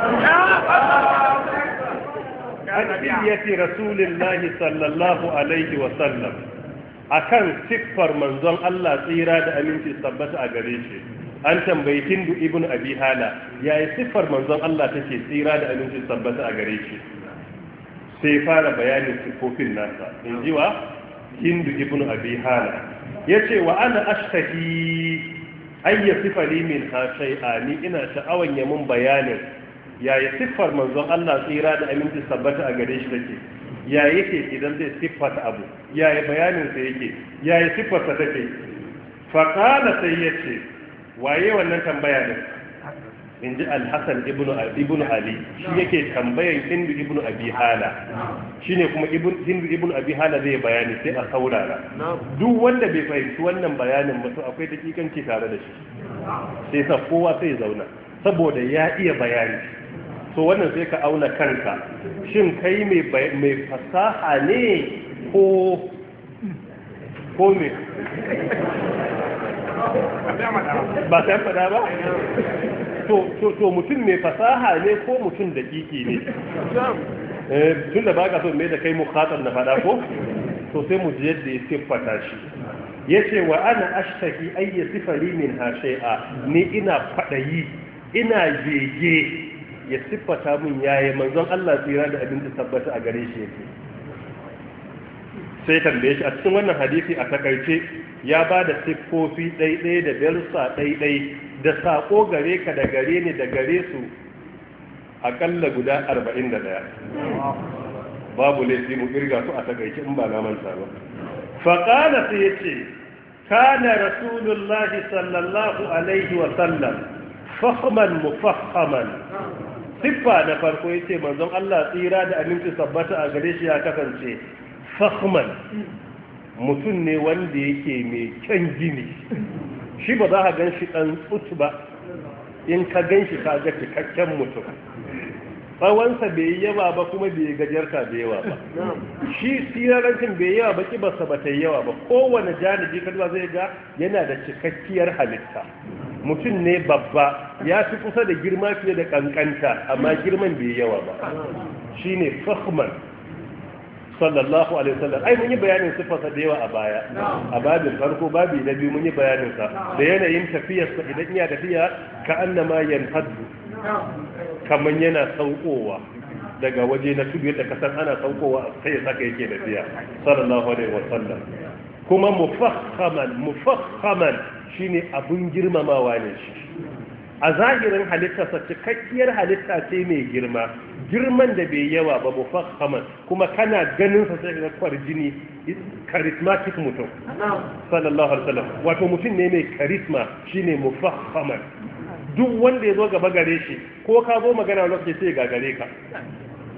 A: hadiyati rasulillahi sallallahu alaihi wa sallam akan siffar manzon Allah tsira da aminci tabbata a gare shi an tambayi Hindu ibn Abi Hala yayi siffar manzon Allah take tsira da aminci tabbata a gare shi sai fara bayanin siffofin nasa in ji wa Hindu ibn Abi Hala yace wa ana ashtahi ayya sifali min ha shay'ani ina sha'awan ya mun bayanin yayi siffar manzon Allah tsira da aminci tabbata a gare shi take ya yake idan zai siffata abu yayi bayanin sa yake yayi siffarsa take fa qala sai yace waye wannan tambaya ne inji al-Hasan ibn Ali shi yake tambayan Hindu ibn Abi Hala shine kuma Hindu ibn Abi Hala zai bayani sai a saurara duk wanda bai fahimci wannan bayanin ba to akwai dakikanci tare da shi sai sa kowa sai zauna saboda ya iya bayani so wannan sai ka auna kanka shin kai mai fasaha ne ko me ba ta fada ba to mutum mai fasaha ne ko mutum da kiki ne tun da ba ka so mai da kai mukhatar na fada ko to sai mu ji yadda ya siffata shi yace wa ana ashtaki ayya sifari min ha shay'a ni ina fadayi ina gege ya siffata mun yayi manzon Allah tsira da abin da tabbata a gare shi yake sai tambaye shi a cikin wannan hadisi a takaice ya ba da siffofi ɗaiɗai da darussa ɗaiɗai da saƙo gare ka da gare ni da gare su aƙalla guda 41 babu laifi mu kirga su a takaice in ba na manta ba faƙala sai ya ce kana rasulullahi sallallahu alaihi wa sallam fahman mufahhaman siffa na farko ya ce manzon Allah tsira da aminci sabbata a gare shi ya kasance fahman mutum ne wanda yake mai kyan gini shi ba za ka gan shi ɗan tsut ba in ka gan shi ka ga cikakken mutum tsawonsa bai yi yawa ba kuma bai gajarta da yawa ba shi sirarancin bai yawa ba kibarsa ba ta yi yawa ba kowane janibi kalma zai ga yana da cikakkiyar halitta mutum ne babba ya fi kusa da girma fiye da kankanta amma girman bai yawa ba shine fahman sallallahu alaihi wasallam ai mun yi bayanin sifarsa da yawa a baya a babin farko babi na biyu mun yi bayanin sa da yanayin tafiyarsa idan ya tafiya ka annama yanhaddu kaman yana saukowa daga waje na tudu yadda kasan ana saukowa sai saka yake tafiya sallallahu alaihi wasallam kuma mufakhaman shine abun girmamawa ne shi a zahirin halittarsa cikakkiyar halitta ce mai girman da bai yawa ba mufakhaman kuma kana ganin sa sai ga kwarjini charismatic mutum sallallahu alaihi wasallam wato mutum ne mai charisma shine mufakhaman duk wanda ya zo gaba gare shi ko ka zo magana lokaci sai ga gare ka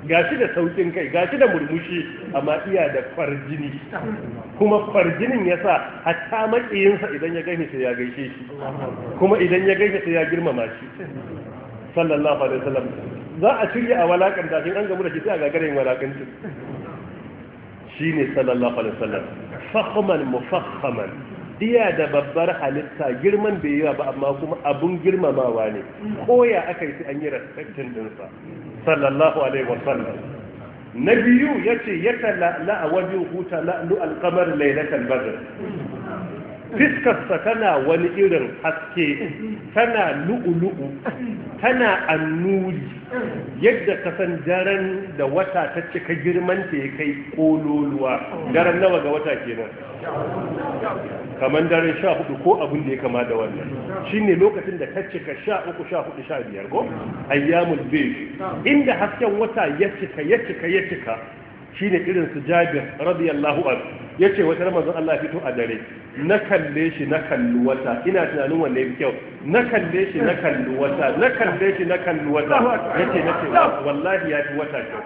B: gashi da saukin kai gashi da murmushi amma iya da kwarjini kuma kwarjinin yasa hatta makiyinsa idan ya gani sai ya gaishe shi kuma idan ya gaishe sai ya girmama shi sallallahu alaihi wasallam za a shirya a walakan da an gamu da shi sai a gagarin walakancin shine sallallahu alaihi wasallam fakhman mufakhaman iya da babbar halitta girman bai yawa ba amma kuma abun girmamawa ne koya aka yi an yi respectin dinsa sallallahu alaihi wasallam na biyu yace yata la wajhu huta la'lu al-qamar laylatal badr fiskarsa tana wani irin haske tana lu'ulu'u tana annuri yadda ka san daren da wata ta cika girman ta ya kai kololuwa daren nawa ga wata kenan kamar daren 14 ko abin da ya kama da wannan shine lokacin da ta cika 13 14 15 ko ayyamul bayt inda hasken wata ya cika shine irin su Jabir radiyallahu anhu yace wata Ramadan Allah fito a dare na kalle shi na kalli wata ina tunanin wanne yafi kyau na kalle shi na kalli wata na kalle shi na kalli wata yace wallahi yafi wata kyau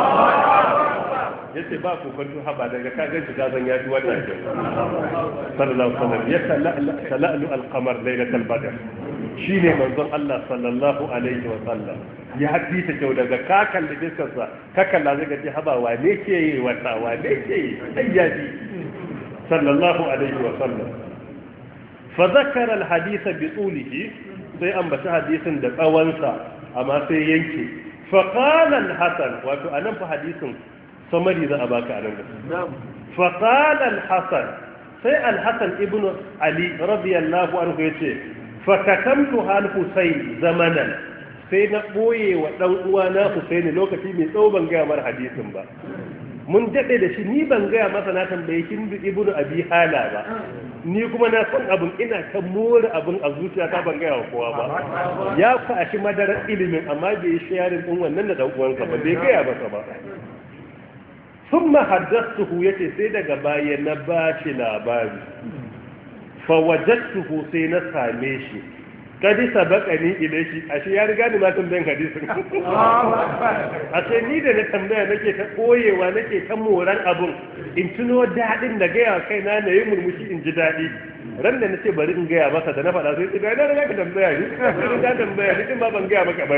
B: yace ba ku kwanto haba daga ka ganci gazan yafi wata kyau sallallahu alaihi wasallam ya tala'lu al-qamar laylatal badr shine manzon Allah sallallahu alaihi wasallam ya haɗi ta kyau daga kakan da fiskarsa kakan da zai ce haba wane ke yi wata wane ke yi ayyabi sallallahu alaihi wa sallam fa zakara alhadith bi tulihi sai ambaci hadisin da tsawonsa amma sai yanke fa qala alhasan wato anan fa hadisin samari za a baka anan fa qala alhasan sai alhasan ibnu ali radiyallahu anhu yace fa katamtu hal husayn zamanan sai na ɓoye wa ɗan uwa na Husaini lokaci mai tsawo ban gaya mar hadisin ba mun daɗe da shi ni ban gaya masa na tambaye Hindu ibnu Abi Hala ba ni kuma na san abin ina ta more abin a zuciya ta ban gaya wa kowa ba ya fashi madarar ilimin amma bai yi sharing din wannan da ɗan uwansa ba bai gaya masa ba thumma haddathuhu yace sai daga baya na bashi labari fa wajadtuhu sai na same shi kadi sabaqani ilayhi ashe ya riga ni ma tambayan hadisin ashe ni da na tambaya nake ta koyewa nake ta moran abun in tuno dadin da gaya kai na yi murmushi in ji dadi ran da nace bari in gaya masa da na faɗa sai da na riga ka tambaya ni da tambaya ni ba ban gaya maka ba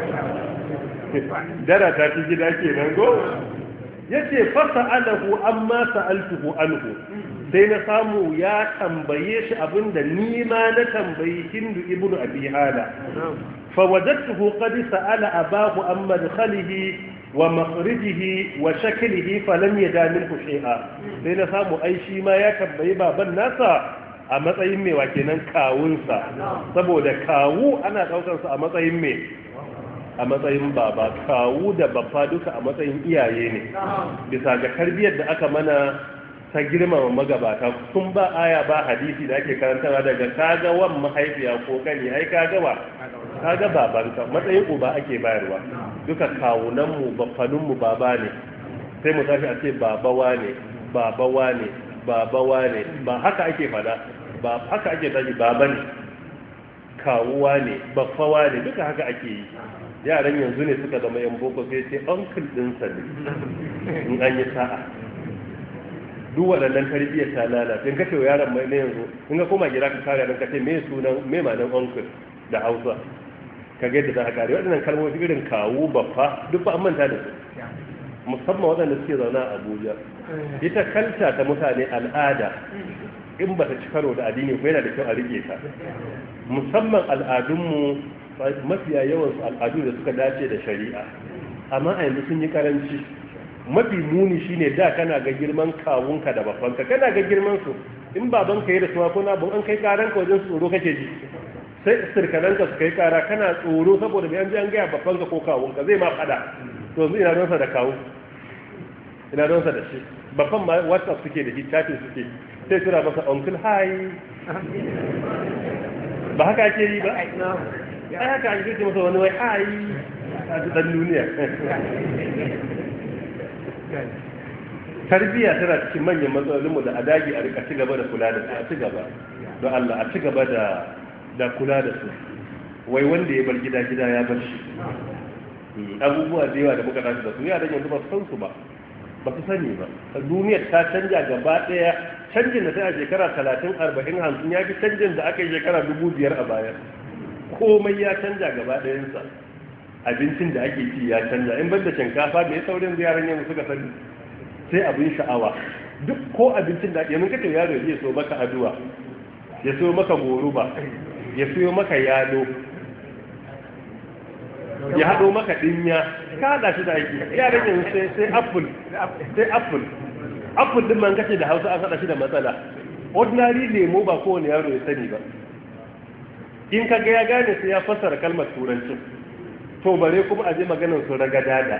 B: dara ta ci gida kenan go yace fa sa'alahu amma sa'altuhu anhu sai na samu ya tambaye shi abinda ni ma na tambayi Hindu ibnu Abi Hala fa wajadtuhu qad sa'ala abahu an madkhalihi wa makhrijihi wa shaklihi fa lam yada minhu shay'a sai na samu ai shi ma ya tambayi baban nasa a matsayin me wa kenan kawunsa saboda kawu ana daukar sa a matsayin me a matsayin baba kawu da babba duka a matsayin iyaye ne bisa ga tarbiyyar da aka mana ta girmama magabata kun ba aya ba hadisi da ake karantawa daga kaga wan mahaifiya ko kani ai kaga ba kaga babanka matsayin uba ake bayarwa duka kawunan mu baffanun mu baba ne sai mu tashi a ce babawa ne babawa ne babawa ne ba haka ake fada ba haka ake tashi baba ne kawuwa ne baffawa ne duka haka ake yi yaran yanzu ne suka zama yan boko sai ce uncle ɗinsa ne in an yi sa'a duk waɗannan tarbiyyar ta lalata in kace wa yaron mai na yanzu in ka koma gida ka kare ran ka ce me sunan me ma'anar uncle da Hausa ka ga yadda za ka kare waɗannan kalmomi irin kawu baffa duk ba an manta da su musamman waɗanda suke zauna a Abuja ita kalta ta mutane al'ada in ba ta ci karo da addini ko yana da kyau a rike ta musamman al'adunmu mafiya yawan al'adu da suka dace da shari'a amma a yanzu sun yi karanci mafi muni shine da kana ga girman kawunka da babbanka kana ga girman su in babanka yi da suwa ko na an kai karan ka wajen tsoro kake ji sai sirkananka su kai kara kana tsoro saboda bai an ji an gaya babbanka ko kawunka zai ma fada to yanzu ina donsa da kawu ina donsa da shi babban ma whatsapp suke da shi chatting suke sai tura masa uncle hi ba haka ake yi ba ai haka an ji masa wani wai hi a dan duniya tarbiyya tana cikin manyan matsalolinmu da adagi a rika ci gaba da kula da su a ci gaba don Allah a ci gaba da kula da su wai wanda ya bar gida ya bar shi abubuwa da yawa da muka tashi da su yaran yanzu ba su san su ba su sani ba duniyar ta canja gaba daya canjin da ta a shekara 30 40 50 ya fi canjin da aka yi shekara 2000 a baya komai ya canja gaba dayansa abincin da ake ci ya canja in banda shinkafa da ya saurin yaran yanzu suka sani sai abin sha'awa duk ko abincin da yanzu kace yaro ya so maka aduwa ya so maka goruba ya so maka yalo ya haɗo maka ɗinya ka haɗa shi da aiki yaran yanzu sai apple din man kace da hausa an haɗa shi da matsala ordinary lemo ba kowane yaro ya sani ba in ka ga ya gane sai ya fassara kalmar turancin to bare kuma a je maganar su ragadada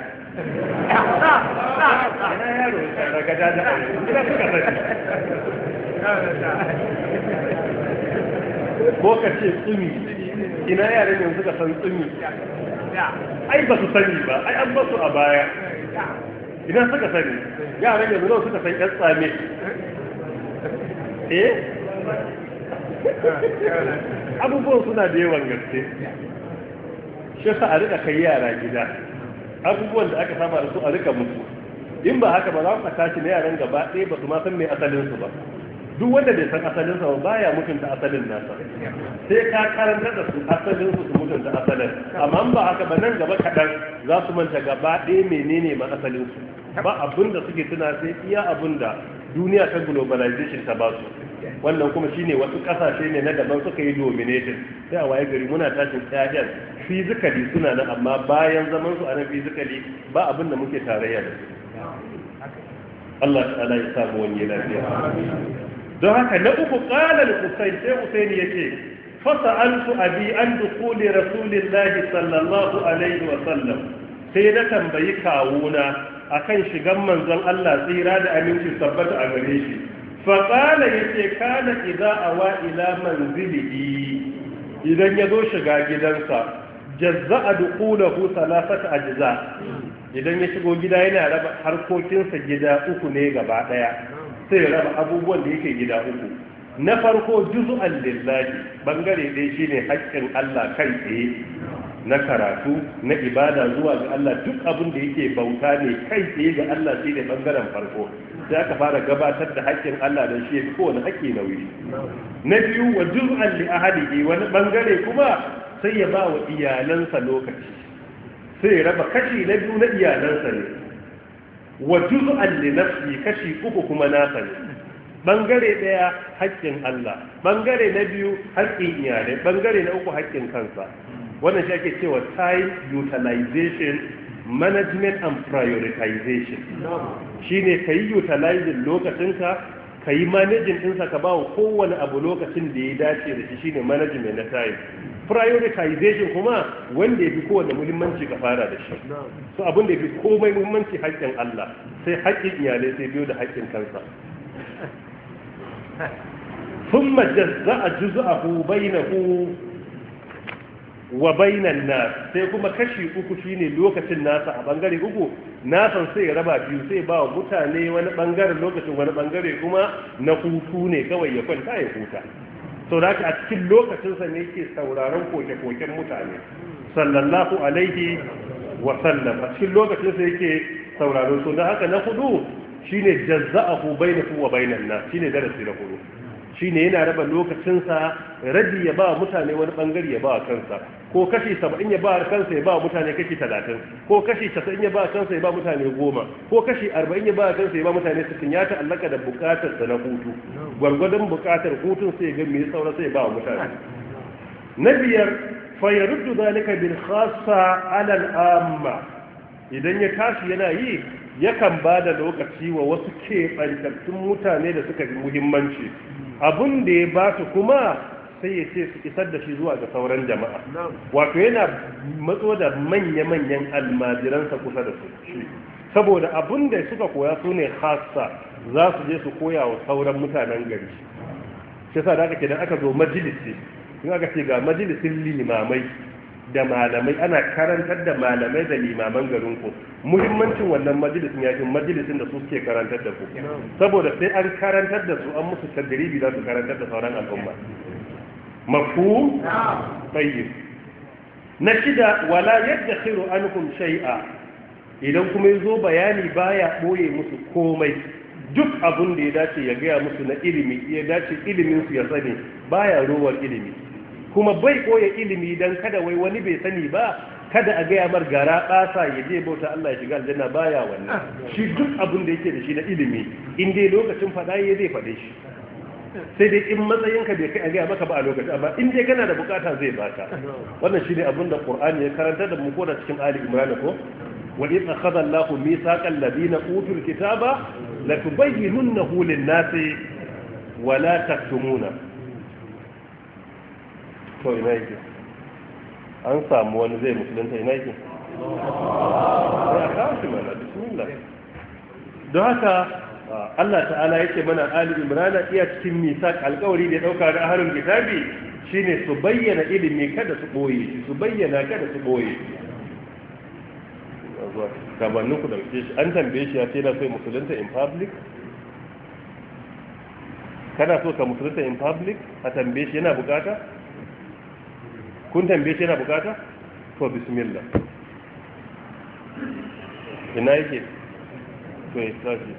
B: ina yaro ya ragadada ina suka sani ko ka ce tsumi ina yaran yanzu suka san tsumi ai ba su sani ba ai an basu a baya idan suka sani yaran yanzu nawa suka san yan tsame abubuwan suna da yawan gaske shi sa a rika kai yara gida abubuwan da aka saba da su a rika musu in ba haka ba za ku tashi na yaran gaba ɗaya ba su ma san mai asalin su ba duk wanda bai san asalin sa ba baya mutunta asalin nasa sai ka karanta da su asalin su mutunta asalin amma ba haka ba nan gaba kaɗan za su manta gaba ɗaya menene ma asalin su ba abin da suke tuna sai iya abin da duniya ta globalization ta ba su wannan kuma shine wasu kasashe ne na daban suka yi dominated sai a waye gari muna tashin ƴaƴan physically suna nan amma bayan zaman su a nan physically ba abin da muke tarayya da su Allah ta'ala ya samu wani lafiya don haka na uku qala al-Husayn sai Husayn yace fasa'altu abi an dukhuli rasulillahi sallallahu alaihi wa sallam sai na tambayi kawuna akan shigan manzon Allah tsira da aminci tabbata a gare shi faƙala ya ce kana idza awa ila manzilihi idan ya zo shiga gidansa jazza'a duqulahu thalathata ajza idan ya shigo gida yana raba harkokinsa gida uku ne gaba daya sai ya raba abubuwan da yake gida uku na farko juz'an lillahi bangare ɗaya shine haƙƙin Allah kai tsaye na karatu na ibada zuwa ga Allah duk abin da yake bauta ne kai tsaye ga Allah shi ne bangaren farko sai aka fara gabatar da haƙƙin Allah da shi kowane haƙƙi nauyi na biyu wa juz'an li ahlihi wani bangare kuma sai ya ba wa iyalansa lokaci sai ya raba kashi na biyu na iyalansa ne wa juz'an li nafsi kashi uku kuma nasa ne bangare daya haƙƙin Allah bangare na biyu haƙƙin iyalai bangare na uku haƙƙin kansa wannan shi ake cewa time utilization management and prioritization shine ka yi utilizing lokacinka ka yi managing ɗinsa ka ba wa kowane abu lokacin da ya dace da shi shine management na time prioritization kuma wanda ya fi kowane muhimmanci ka fara da shi so abin da ya fi komai muhimmanci haƙƙin Allah sai haƙƙin iyalai sai biyo da haƙƙin kansa ثم جزأ جزءه بينه wa bainan nas sai kuma kashi uku shine lokacin nasa a bangare uku nasan sai ya raba biyu sai ba wa mutane wani bangaren lokacin wani bangare kuma na hutu ne kawai ya kwanta ya huta sau da a cikin lokacinsa ne yake sauraron koke-koken mutane sallallahu alaihi wa sallam a cikin lokacinsa yake sauraron su da haka na hudu shine jazza'ahu bainahu wa bainan nas shine darasi na hudu shine yana raba lokacinsa rabi ya ba mutane wani bangare ya ba kansa ko kashi 70 ya ba kansa ya ba mutane kashi 30 ko kashi 90 ya ba kansa ya ba mutane 10 ko kashi 40 ya ba kansa ya ba mutane 60 ya ta'allaka da bukatar sa na hutu gwargwadon bukatar hutun sai ga me saura sai ba mutane na biyar fa yaruddu zalika bil khassa ala al amma idan ya tashi yana yi yakan ba da lokaci wa wasu keɓantattun mutane da suka fi muhimmanci abin da ya ba su kuma sai ya ce su isar da shi zuwa ga sauran jama'a wato yana matso da manya-manyan almajiransa kusa da su saboda abin da suka koya su ne hassa za su je su koya wa sauran mutanen gari shi sa da aka ke aka zo majalisi in aka ce ga majalisin limamai da malamai ana karantar da malamai da limaman garinku muhimmancin wannan majalisin ya fi majalisin da su suke karantar da ku saboda sai an karantar da su an musu tadribi za su karantar da sauran al'umma mafhum tayyib na shida wala yadkhiru anhum shay'a, idan kuma yazo bayani baya boye musu komai, duk abun da ya dace ya gaya musu na ilimi, ya dace ilimin su ya sani, baya rowar ilimi, kuma bai koya ilimi dan kada wai wani bai sani ba, kada a gaya mar gara ƙasa ya je bauta Allah ya shiga aljanna, baya wannan. Shi duk abun da yake da shi na ilimi in dai lokacin faɗa ya zai faɗe shi, sai dai in matsayinka bai kai a gaya maka ba a lokaci, amma in dai kana da bukata zai baka. Wannan shine abin da Qur'ani ya karanta da mu ko da cikin Ali Imran ko wa idh akhadha Allahu mithaqal ladina utul kitaba la tubayyinunnahu lin-nasi wa la taktumuna. To ina yake an samu wani zai musulunta, ina yake ya kawo shi mana bismillah. Don haka Allah ta'ala yake mana Ali Imran iya cikin misak alƙawari da dauka da ahlul kitabi shine su bayyana ilimi kada su boye, su bayyana kada su boye. Gabanin ku dauke shi an tambaye shi ya ce na so musulunta in public, kana so ka musulunta in public, a tambaye shi yana bukata, kun tambaye shi yana bukata, to bismillah. Ina yake to ya tashi.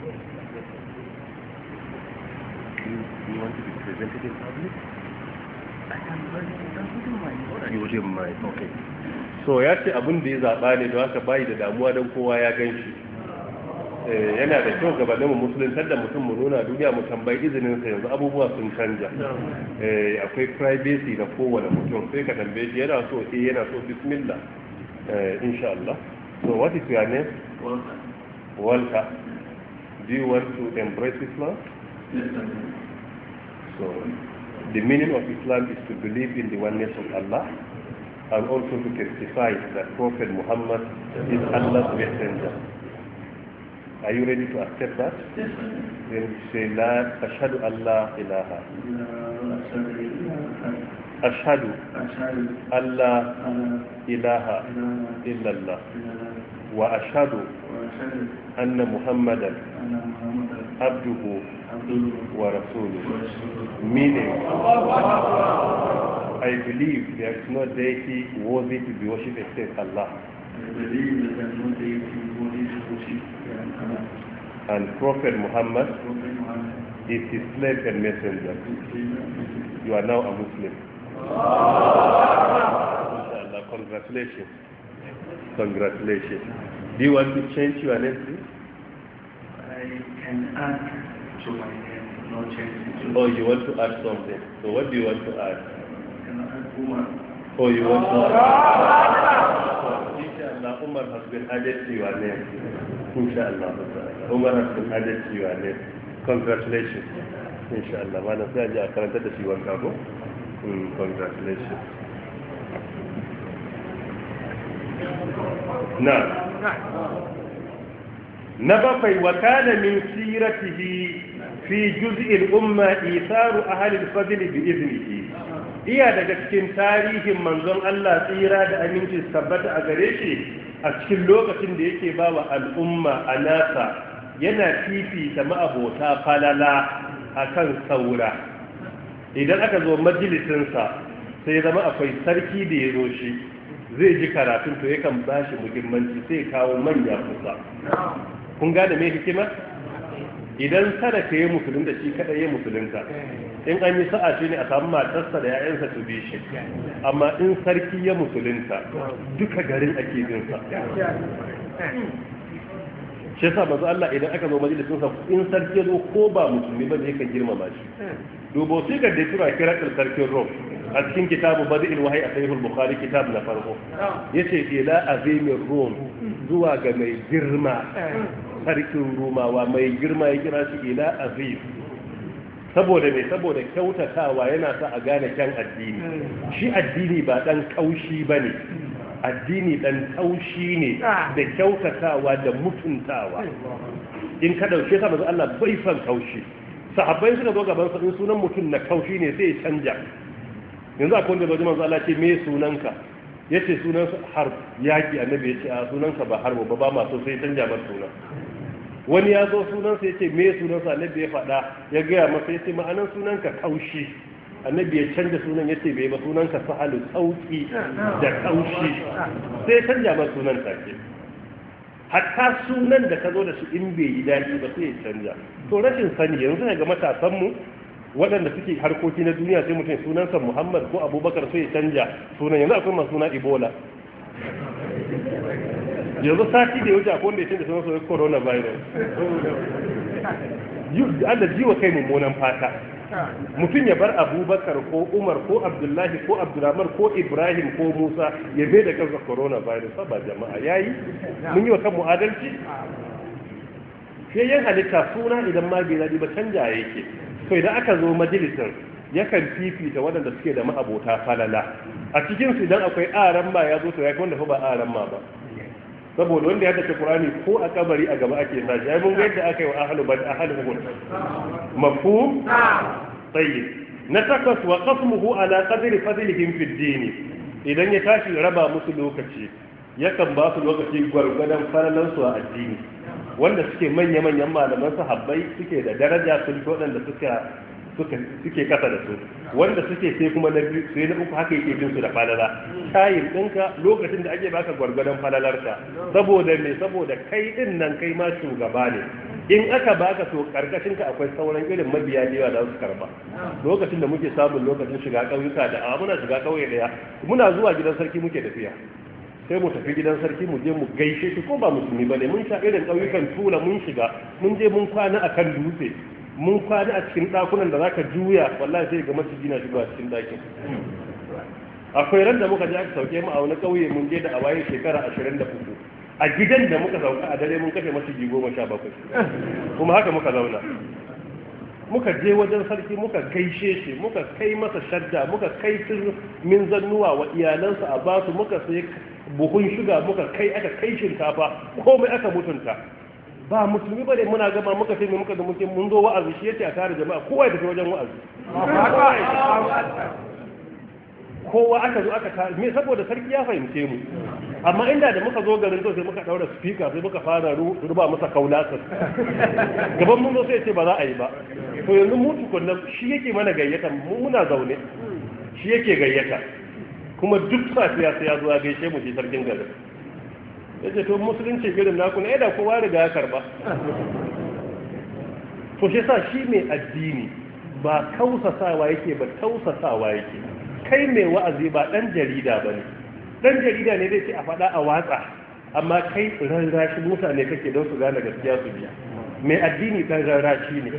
B: You want to be presented in public? I am ready to you wouldn't mind. Okay. So ya ce abin da ya zaɓa ne don haka bayi da damuwa don kowa ya gan shi. Yana da kyau gabanin mu musuluntar da mutum mu nuna duniya mu tambayi izinin sa, yanzu abubuwa sun canja. Akwai privacy na kowane mutum, sai ka tambaye shi yana so yana so bismillah. Insha Allah. So what is your name? Walter. Do you want to embrace Islam?
C: Yes, sir.
B: So, the meaning of Islam is to believe in the oneness of Allah and also to testify that Prophet Muhammad is Allah's messenger. Are you ready to accept that?
C: Yes, sir.
B: Then say, La ashhadu an la ilaha. Ashhadu an la ilaha illallah. Wa ashhadu anna Muhammadan abduhu wa rasuluhu. Meaning, I believe there is no deity worthy to be worshipped except Allah. And Prophet Muhammad is his slave and messenger. You are now a Muslim. Inshallah, congratulations. Congratulations. Do you want to change your name, please?
C: I can add to my name, no change.
B: Oh, you want to add something. So what do you want to add?
C: Can I add Umar?
B: Oh, you want to add? Inshallah, Umar has been added to your name. Inshallah, Umar has been added to your name. Congratulations. Inshallah, mana sai ji a karanta da shi wanka ko? Congratulations. Na bakwai wa kana min siratihi fi juz'il umma itharu ahli al-fadl bi iznihi. Iya daga cikin tarihin manzon Allah tsira da aminci tabbata a gare shi a cikin lokacin da yake bawa al'umma a nasa yana fifita ma'abota falala akan saura. Idan aka zo majalisinsa sai zama akwai sarki da ya zo shi zai ji karatun to yakan ba shi muhimmanci sai kawo manya kusa. Kun gane me hikima? Idan sadaka ya musulunta shi kada ya musulunta, in an yi sa'a shi ne a samu matarsa da 'ya'yansa su bi shi, amma in sarki ya musulunta duka garin ake bin sa. Shi yasa manzo Allah idan aka zo majalisin sa in sarki ya zo ko ba musulmi ba ne kan girmama shi. Dubo sai ga da tura kira sarkin Rom a cikin kitabu Badil Wahyi a Sahih al-Bukhari kitab na farko yace ila azimir Rom zuwa ga mai girma sarkin Romawa mai girma ya kira shi ila azim saboda me saboda kyautatawa yana sa a gane kyan addini shi addini ba dan kaushi bane addini dan taushi ne da kyautatawa da mutuntawa in ka dauke ta manzo Allah bai san kaushi sahabbai suka zo gaban sa in sunan mutum na kaushi ne sai ya canja yanzu akwai wanda zo manzo Allah ce me sunanka yace sunan harb yaki annabi yace a sunanka ba harbo ba ma so sai canja masa sunan wani ya zo sunan sa yace me sunan sa annabi ya faɗa ya ga masa yace ma'anan sunanka kaushi annabi ya canja sunan yace bai ba sunan ka sahalu sauki da kaushi sai canja ma sunan take hatta sunan da ka zo da shi in bai yi daɗi ba sai ya canja to rashin sani yanzu ga matasan mu waɗanda suke harkoki na duniya sai mutum sunansa Muhammad ko Abubakar sai ya canja sunan yanzu akwai masu suna Ebola yanzu sati da ya wuce akwai wanda ya canja sunansa coronavirus Allah jiwa kai mummunan fata mutum ya bar Abubakar ko Umar ko Abdullahi ko Abdurrahman ko Ibrahim ko Musa ya bai da kansa coronavirus ba jama'a yayi mun yi wa kanmu adalci sai halitta suna idan ma bai daɗi ba canja yake to idan aka zo majalisar yakan fifita waɗanda suke da ma'abota falala a cikin su idan akwai aran ma ya zo to yafi wanda fa ba aran ma ba saboda wanda ya dace Qur'ani ko a kabari a gaba ake sashi ai mun ga yadda aka yi wa ahlul hud mafhum tayyib na takwas wa qasmuhu ala qadri fadlihim fi din idan ya tashi raba musu lokaci yakan ba su lokaci gwargwadon falalansu a addini wanda suke manya-manyan malaman sahabbai suke da daraja sun fi waɗanda suke kasa da su wanda suke sai kuma na biyu sai na uku haka yake bin su da falala tayin ɗinka lokacin da ake baka gwargwadon falalarka saboda me saboda kai ɗin nan kai ma shugaba ne in aka baka to karkashin ka akwai sauran irin mabiya da yawa da su karba lokacin da muke samun lokacin shiga ƙauyuka da muna shiga ƙauye daya muna zuwa gidan sarki muke tafiya sai mu tafi gidan sarki mu je mu gaishe shi ko ba musulmi bane mun sha irin ƙauyukan tula mun shiga mun je mun kwana akan dutse mun kwana a cikin ɗakunan da zaka juya wallahi sai ga maciji na shigo a cikin ɗakin akwai ran da muka je aka sauke mu a wani ƙauye mun je da a waye shekara 23 a gidan da muka sauka a dare mun kashe maciji 17 kuma haka muka zauna muka je wajen sarki muka gaishe shi muka kai masa shadda muka kai min zannuwa wa iyalansa a basu muka sai buhun shuga muka kai aka kai shinkafa komai aka mutunta ba musulmi ba ne muna gama muka sai muka da muke mun zo wa'azi shi yace a tare jama'a kowa ya tafi wajen wa'azi kowa aka zo aka tare me saboda sarki ya fahimce mu amma inda da muka zo garin to sai muka daura speaker sai muka fara ruba masa kaulasar gaban mun zo sai ce ba za a yi ba to yanzu mu tukunna shi yake mana gayyata mu muna zaune shi yake gayyata kuma duk safiya sai ya zo ya gaishe mu shi sarkin garin yace to musulunci irin naku ne da kowa riga ya karba to shi sa shi mai addini ba kausasawa yake ba tausasawa yake kai mai wa'azi ba dan jarida bane dan jarida ne zai ce a faɗa a watsa amma kai rarrashi mutane kake don su gane gaskiya su biya mai addini dan rarrashi ne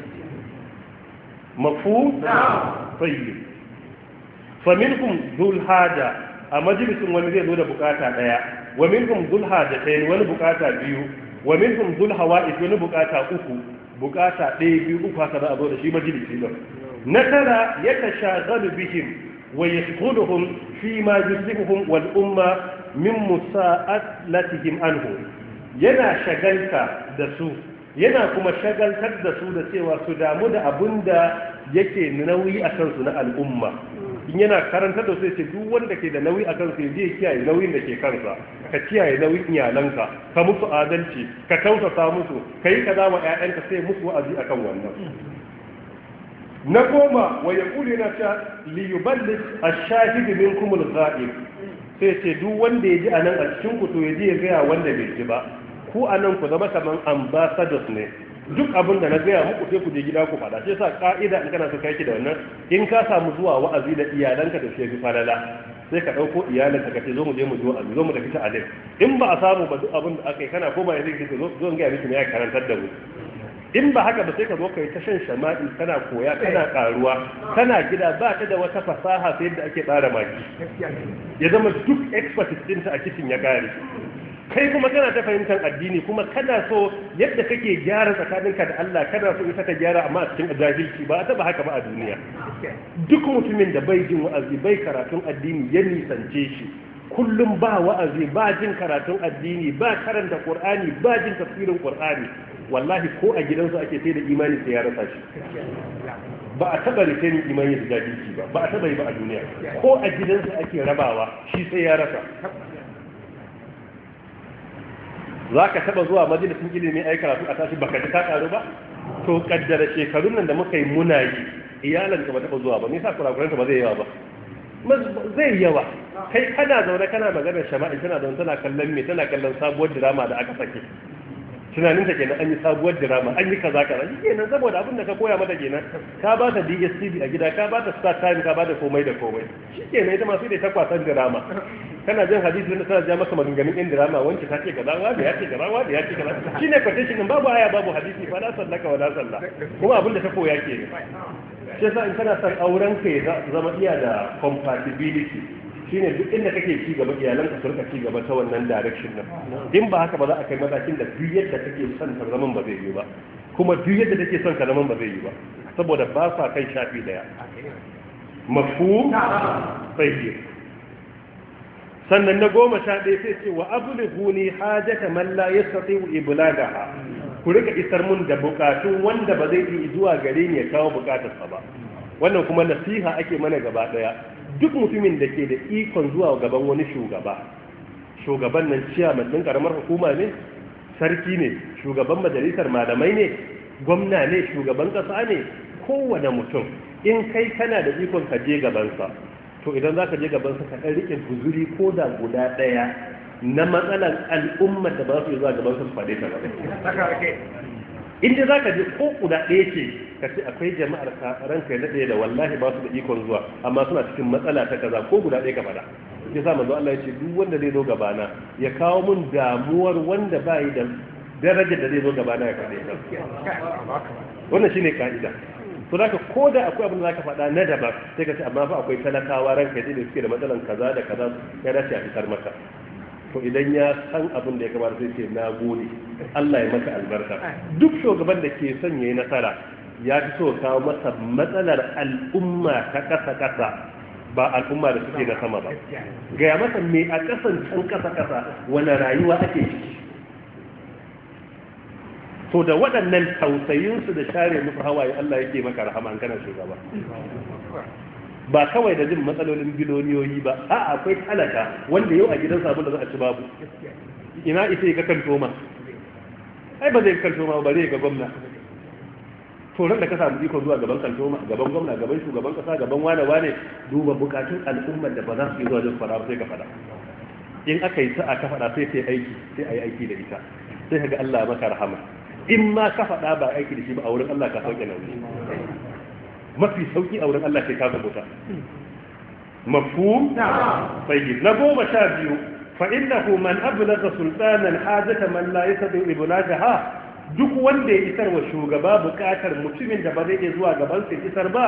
B: mafu tayyib fa minkum dhul haja a majalisin wani zai zo da bukata daya wa minkum dhul hajatayn wani bukata biyu wa minkum dhul hawa'id wani bukata uku bukata ɗaya biyu uku haka za a zo da shi majalisi din na tara yatashagalu bihim wa yashghuluhum fi ma yuslihuhum wal umma min musa'alatihim anhu yana shagalta da su yana kuma shagaltar da su da cewa su damu da abinda yake nauyi a kansu na al'umma in yana karantar da su ce duk wanda ke da nauyi a kansu ya je kiyaye nauyin da ke kansa ka kiyaye nauyin iyalanka ka musu adalci ka tausasa musu ka yi kaza wa 'ya'yanka sai musu wa'azi akan wannan na goma wa yaqulu yana cewa li yuballigh ash-shahid minkum al-ghaib sai ce duk wanda ya ji anan a cikin ku to ya je ya ga wanda bai ji ba ku anan ku zama kaman ambassadors ne duk abin da na gaya muku sai ku je gida ku faɗa sai sa ka'ida in kana so kai ki da wannan in ka samu zuwa wa'azi da iyalanka da shefi falala sai ka ɗauko iyalanka ka ce zo mu je mu zo mu tafi ta alif in ba a samu ba duk abin da aka yi kana ko ba yanzu ka zo in gaya miki me ya karantar da mu in ba haka ba sai ka zo kai ta shan shama'i kana koya kana karuwa kana gida ba ta da wata fasaha sai yadda ake tsara maki ya zama duk expertise ɗinta a kitchen ya kare kai kuma kana ta fahimtar addini kuma kana so yadda kake gyara tsakaninka da Allah kana so ita ta gyara amma a cikin jahilci ba a taba haka ba a duniya duk mutumin da bai jin wa'azi bai karatun addini ya nisance shi kullum ba wa'azi ba jin karatun addini ba karanta Qur'ani ba jin tafsirin Qur'ani wallahi ko a gidansu ake sai da imani sai ya rasa shi ba a taba rikenin imani da jahilci ba a taba yi ba a duniya ko a gidansu ake rabawa shi sai ya rasa za ka taba zuwa majalisun ilimi ai karatu a tashi baka ji ka karu ba to kaddara shekarun nan da muka yi muna yi iyalan ka ba taɓa zuwa ba me yasa kurakuran ba zai yawa ba zai yawa kai kana zaune kana maganar shama'i tana zaune tana kallon me tana kallon sabuwar drama da aka sake tunaninta kenan an yi sabuwar drama an yi kaza kaza shi kenan saboda abin da ka koya mata kenan ka ba ta DSTV a gida ka ba ta Star Time ka ba ta komai da komai shi kenan ita ma sai da ta kwasan drama kana jin hadisi wanda tana ja maka maganganun in drama wanke ta ce kaza wa da ya ce kaza wa da ya ce kaza shine quotation din babu aya babu hadisi fa la sallaka wa la salla kuma abin da ta koya kenan shi yasa in kana son auren ka ya zama iya da compatibility shine duk inda kake ci gaba iyalanka su rika ci gaba ta wannan direction nan in ba haka ba za a kai matakin da duk yadda kake son ka zaman ba zai yi ba kuma duk yadda kake son ka zaman ba zai yi ba saboda ba sa kai shafi daya mafhum tayyib sannan na 11 sai ce wa ablughuni hajata man la yastati'u iblagaha ku rika isar mun da bukatun wanda ba zai yi zuwa gare ni ya kawo bukatarsa ba wannan kuma nasiha ake mana gaba daya duk mutumin da ke da ikon zuwa gaban wani shugaban nan ciyaman ɗin ƙaramar hukuma ne sarki ne shugaban majalisar malamai ne gwamna ne shugaban ƙasa ne kowane mutum in kai kana da ikon ka je gabansa to idan za ka je gabansa ka ɗan riƙe guzuri ko da guda ɗaya na matsalar al'ummar da ba su yi zuwa gabansa su faɗe ta ba inda za ka je ko guda ɗaya ce ka ce akwai jama'ar ranka ya daɗe da wallahi ba su da ikon zuwa amma suna cikin matsala ta kaza ko guda ɗaya ka faɗa ya sa manzo Allah ya ce duk wanda zai zo gabana ya kawo mun damuwar wanda ba yi da darajar da zai zo gabana ya faɗe wannan shine ka'ida to zaka ko da akwai abin da zaka faɗa na daban sai ka ce amma fa akwai talakawa ranka ya daɗe suke da matsalan kaza da kaza ya dace a fitar maka to idan ya san abin da ya kamata sai ce na gode Allah ya maka albarka duk shugaban da ke son yayi nasara ya fi so kawo masa matsalar al'umma ta kasa ba al'umma da suke na sama ba gaya masa me a kasan can kasa wani rayuwa ake ciki to da waɗannan tausayinsu da share musu hawaye Allah yake maka rahama an kana shugaba ba kawai da jin matsalolin biloniyoyi ba a akwai talaka wanda yau a gidansa abin da za a ci babu ina ita ga kan toma ai ba zai kan toma ba zai ga gwamna to ran da ka samu iko zuwa gaban kan toma gaban gwamna gaban shugaban kasa gaban wane duba bukatun al'ummar da ba za su yi zuwa jin fara sai ka fada in aka yi sa'a ka fada sai aiki sai ayi aiki da ita sai ka ga Allah ya maka rahama in ma ka fada ba aiki da shi ba a wurin Allah ka sauke nauyi mafi sauki a wurin Allah sai ka rubuta mafhum tayyib na 12 fa innahu man ablagha sultanan hajata man la yastati iblaghaha duk wanda ya isar wa shugaba bukatar mutumin da ba zai iya zuwa gaban sai isar ba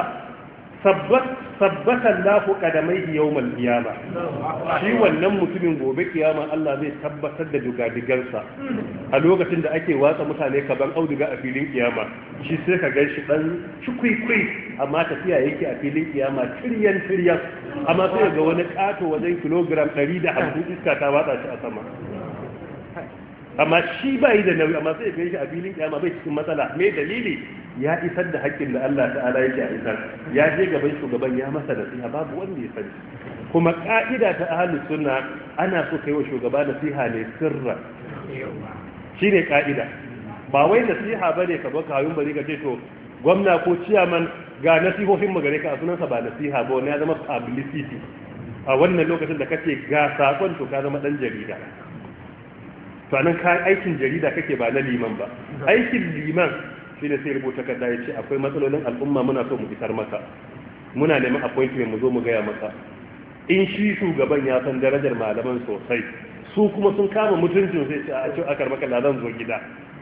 B: sabbata Allahu qadamaihi yawmal qiyama shi wannan mutumin gobe kiyama Allah zai tabbatar da dugadigarsa a lokacin da ake watsa mutane kaban auduga a filin kiyama shi sai ka ganshi dan shukuikui amma tafiya yake a filin kiyama tiryan amma sai ga wani kato wajen kilogram 150 iska ta watsa shi a sama amma shi bai da nauyi amma sai ga shi a filin kiyama bai cikin matsala me dalili ya isar da haƙƙin da Allah ta'ala yake a isar ya je gaban shugaban ya masa nasiha babu wanda ya sani kuma ka'ida ta ahlus sunna ana so kai wa shugaba nasiha ne sirra shine ka'ida ba wai nasiha bane ka baka hayun bari ka ce to gwamna ko ciyaman ga nasihohin mu gare ka a sunansa ba nasiha ba wani ya zama publicity a wannan lokacin da kace ga sakon to ka zama dan jarida to nan ka aikin jarida kake ba na liman ba aikin liman shine sai rubuta kada ya ce akwai matsalolin al'umma muna so mu isar maka muna neman appointment mu zo mu gaya maka in shi shugaban ya san darajar malaman sosai su kuma sun kama mutuncin sai ce a ce akar maka da zan zo gida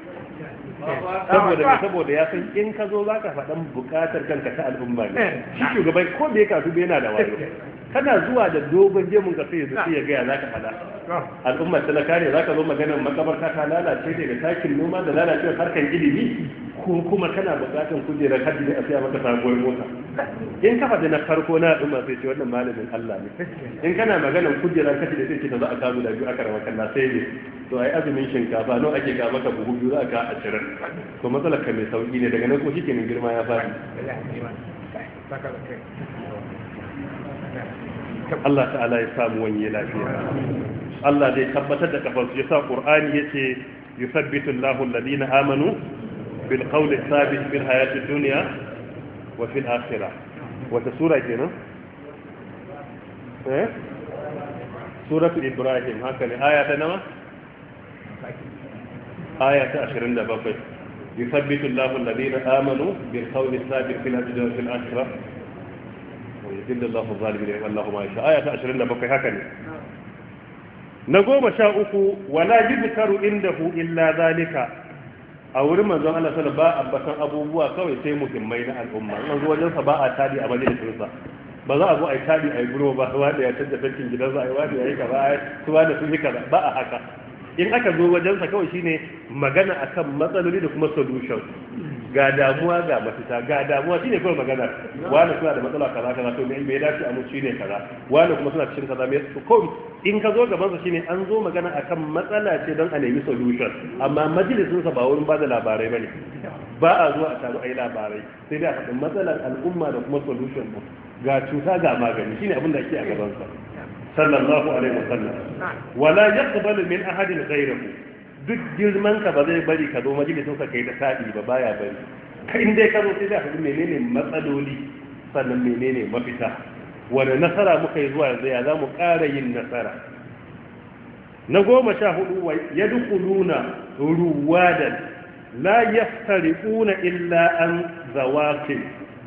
B: saboda ya san in ka zo zaka faɗan bukatar kanka ta al'umma ne shi shugaban ko da ya kasu yana da wayo kana zuwa da dogon gemun ka sai ya gaya zaka faɗa al'ummar talaka ne zaka zo maganar makabarta ta lalace ne da takin noma da lalacewar harkar ilimi ko kuma kana bukatan kujerar hajji ne a siya maka sabuwar mota in ka faɗi na farko na al'umma sai ce wannan malamin Allah ne in kana maganar kujerar hajji da sai ce ta za a kawo da biyu aka rama kalla sai ne to ai azumin shinkafa nawa ake ga maka buhu biyu za ka a cirar to matsalar ka mai sauki ne daga nan ko shike min girma ya faɗi Allah ta'ala ya samu wani lafiya Allah zai tabbatar da kafar su yasa Qur'ani yace yusabbitu Allahu alladhina amanu bil qawli thabit fil hayati dunya wa fil akhirah wata sura kenan suratu ibrahim haka ne aya ta nawa aya ta 27 yuthabbitu Allahu alladhina amanu bil qawli thabit fil hayati wa fil akhirah wa yudillu Allahu adh-dhalimin wallahu ma yasha aya ta 27 haka ne na 13 wala yuzkaru indahu illa zalika a wurin manzon Allah sallallahu ba ambatan abubuwa kawai sai muhimmai na al'umma an zo wajen sa ba a tadi a majalisin sa ba za a zo a yi tadi a yi guro ba wanda ya canza tankin gidansa a yi wanda ya yi kaza su wanda sun yi kaza ba a haka in aka zo wajensa kawai shine magana akan matsaloli da kuma solution ga damuwa ga mafita ga damuwa shine kawai magana wani suna da matsala kaza kaza to me ya dace a mu shine kaza wani kuma suna cikin kaza me to kawai in ka zo gaban sa shine an zo magana akan matsala ce don a nemi solution amma majalisin sa ba wurin ba da labarai bane ba a zuwa a taru ai labarai sai dai a faɗi matsalar al'umma da kuma solution din ga cuta ga magani shine abin da ake a gaban sa sallallahu alaihi wasallam wala yaqbalu min ahadin ghayrihi duk girman ka ba zai bari ka zo majalisin sa kai da sadi ba baya bari kai in dai ka zo sai da ka menene matsaloli sannan menene mafita wanda nasara muka yi zuwa yanzu ya za mu ƙara yin nasara na 14 yadkhuluna ruwadan la yaftariquna illa an zawaqin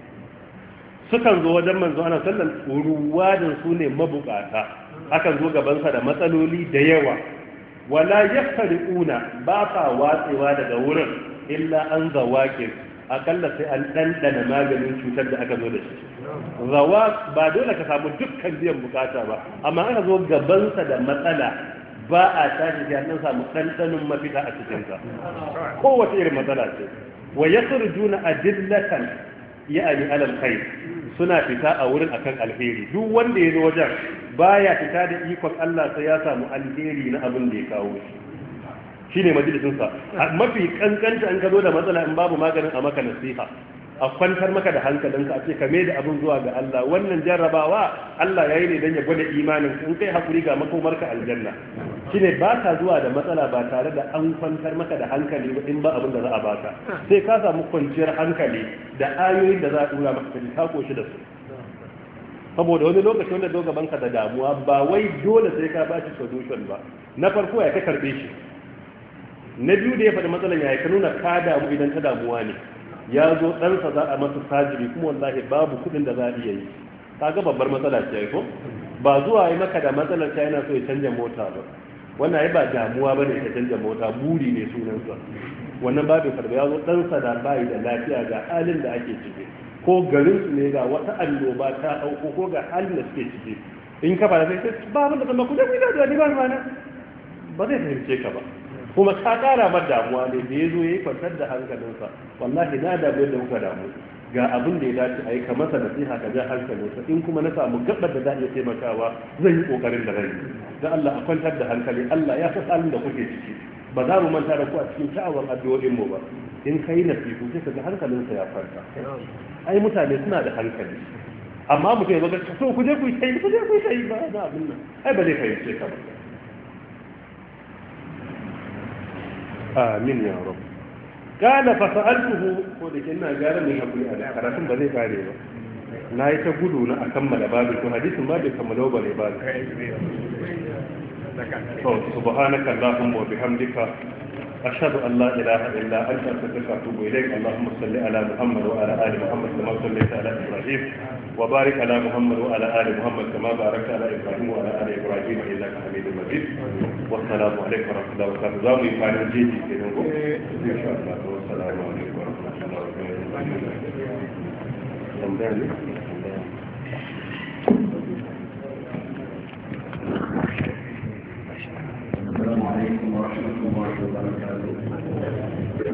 B: sukan zo wajen manzo ana sallan ruwadin su ne mabukata akan zo gabansa da matsaloli da yawa wala yaftariquna ba sa watsewa daga wurin illa an zawaqin akalla sai an dandana maganin cutar da aka zo da shi zawa ba dole ka samu dukkan biyan bukata ba amma aka zo gabansa da matsala ba a tashi sai an samu ɗanɗanin mafita a cikinsa kowace irin matsala ce wa yakhrujuna adillatan ya'ani alal khair suna fita a wurin akan alheri duk wanda ya zo wajen baya fita da ikon Allah sai ya samu alheri na abin da ya kawo shi shine majalisin sa mafi kankanta an ka zo da matsala in babu maganin a maka nasiha a kwantar maka da hankalinka a ce ka mai da abin zuwa ga Allah wannan jarrabawa Allah yayi ne dan ya gwada imanin in kai hakuri ga makomarka aljanna shine ba ka zuwa da matsala ba tare da an kwantar maka da hankali ba in ba abin da za a baka sai ka samu kwanciyar hankali da ayoyin da za a dura maka ka koshi da su saboda wani lokaci wanda zo gabanka da damuwa ba wai dole sai ka bashi solution ba na farko ya ka karbe shi na biyu da ya faɗi matsalan ya ka nuna ka damu idan ta damuwa ne ya zo ɗansa za a masa sajiri kuma wallahi babu kuɗin da za a iya yi kaga babbar matsala ce ko ba zuwa yi maka da matsalar ta yana so ya canja mota ba wannan ai ba damuwa bane ta canja mota buri ne sunansa wannan babu karba ya zo ɗansa da bayi da lafiya ga halin da ake ciki ko garin su ne ga wata annoba ta auko ko ga halin da suke ciki in ka fara sai ba abin da zama ku da ku da ni ba mana ba zai fahimce ka ba kuma ka kara mar damuwa ne da ya zo ya yi kwantar da hankalinsa wallahi na damu yadda muka damu ga abin da ya dace a yi ka masa nasiha ka ja hankalinsa in kuma na samu gabar da za a iya taimakawa zan yi kokarin da rai ga Allah a kwantar da hankali Allah ya fi halin da kuke ciki ba za mu manta da ku a cikin sha'awar addu'o'in mu ba in kai nasihu sai ka ga hankalinsa ya farka ai mutane suna da hankali amma mutum ya zaga so ku je ku yi ku je ku yi ba na abin nan ai ba zai fahimce ka ba amin ya rabu kana fasa'altuhu ko da ke ina gara mai hakuri a karatun ba zai kare ba na yi ta gudu na a kammala babu to hadisin ba bai kammala ba ne ba to subhanaka allahumma wa bihamdika ashhadu an la ilaha illa anta astaghfiruka wa atubu ilayk allahumma salli ala muhammad wa ala ali muhammad kama sallaita ala ibrahim wa barik ala muhammad wa ala ali muhammad kama barakta ala ibrahim wa ala ali ibrahim innaka hamidum majid والسلام عليكم ورحمة الله وبركاته زاوي يفعلون جيدي كده إن شاء الله والسلام عليكم ورحمة الله وبركاته السلام عليكم ورحمة الله وبركاته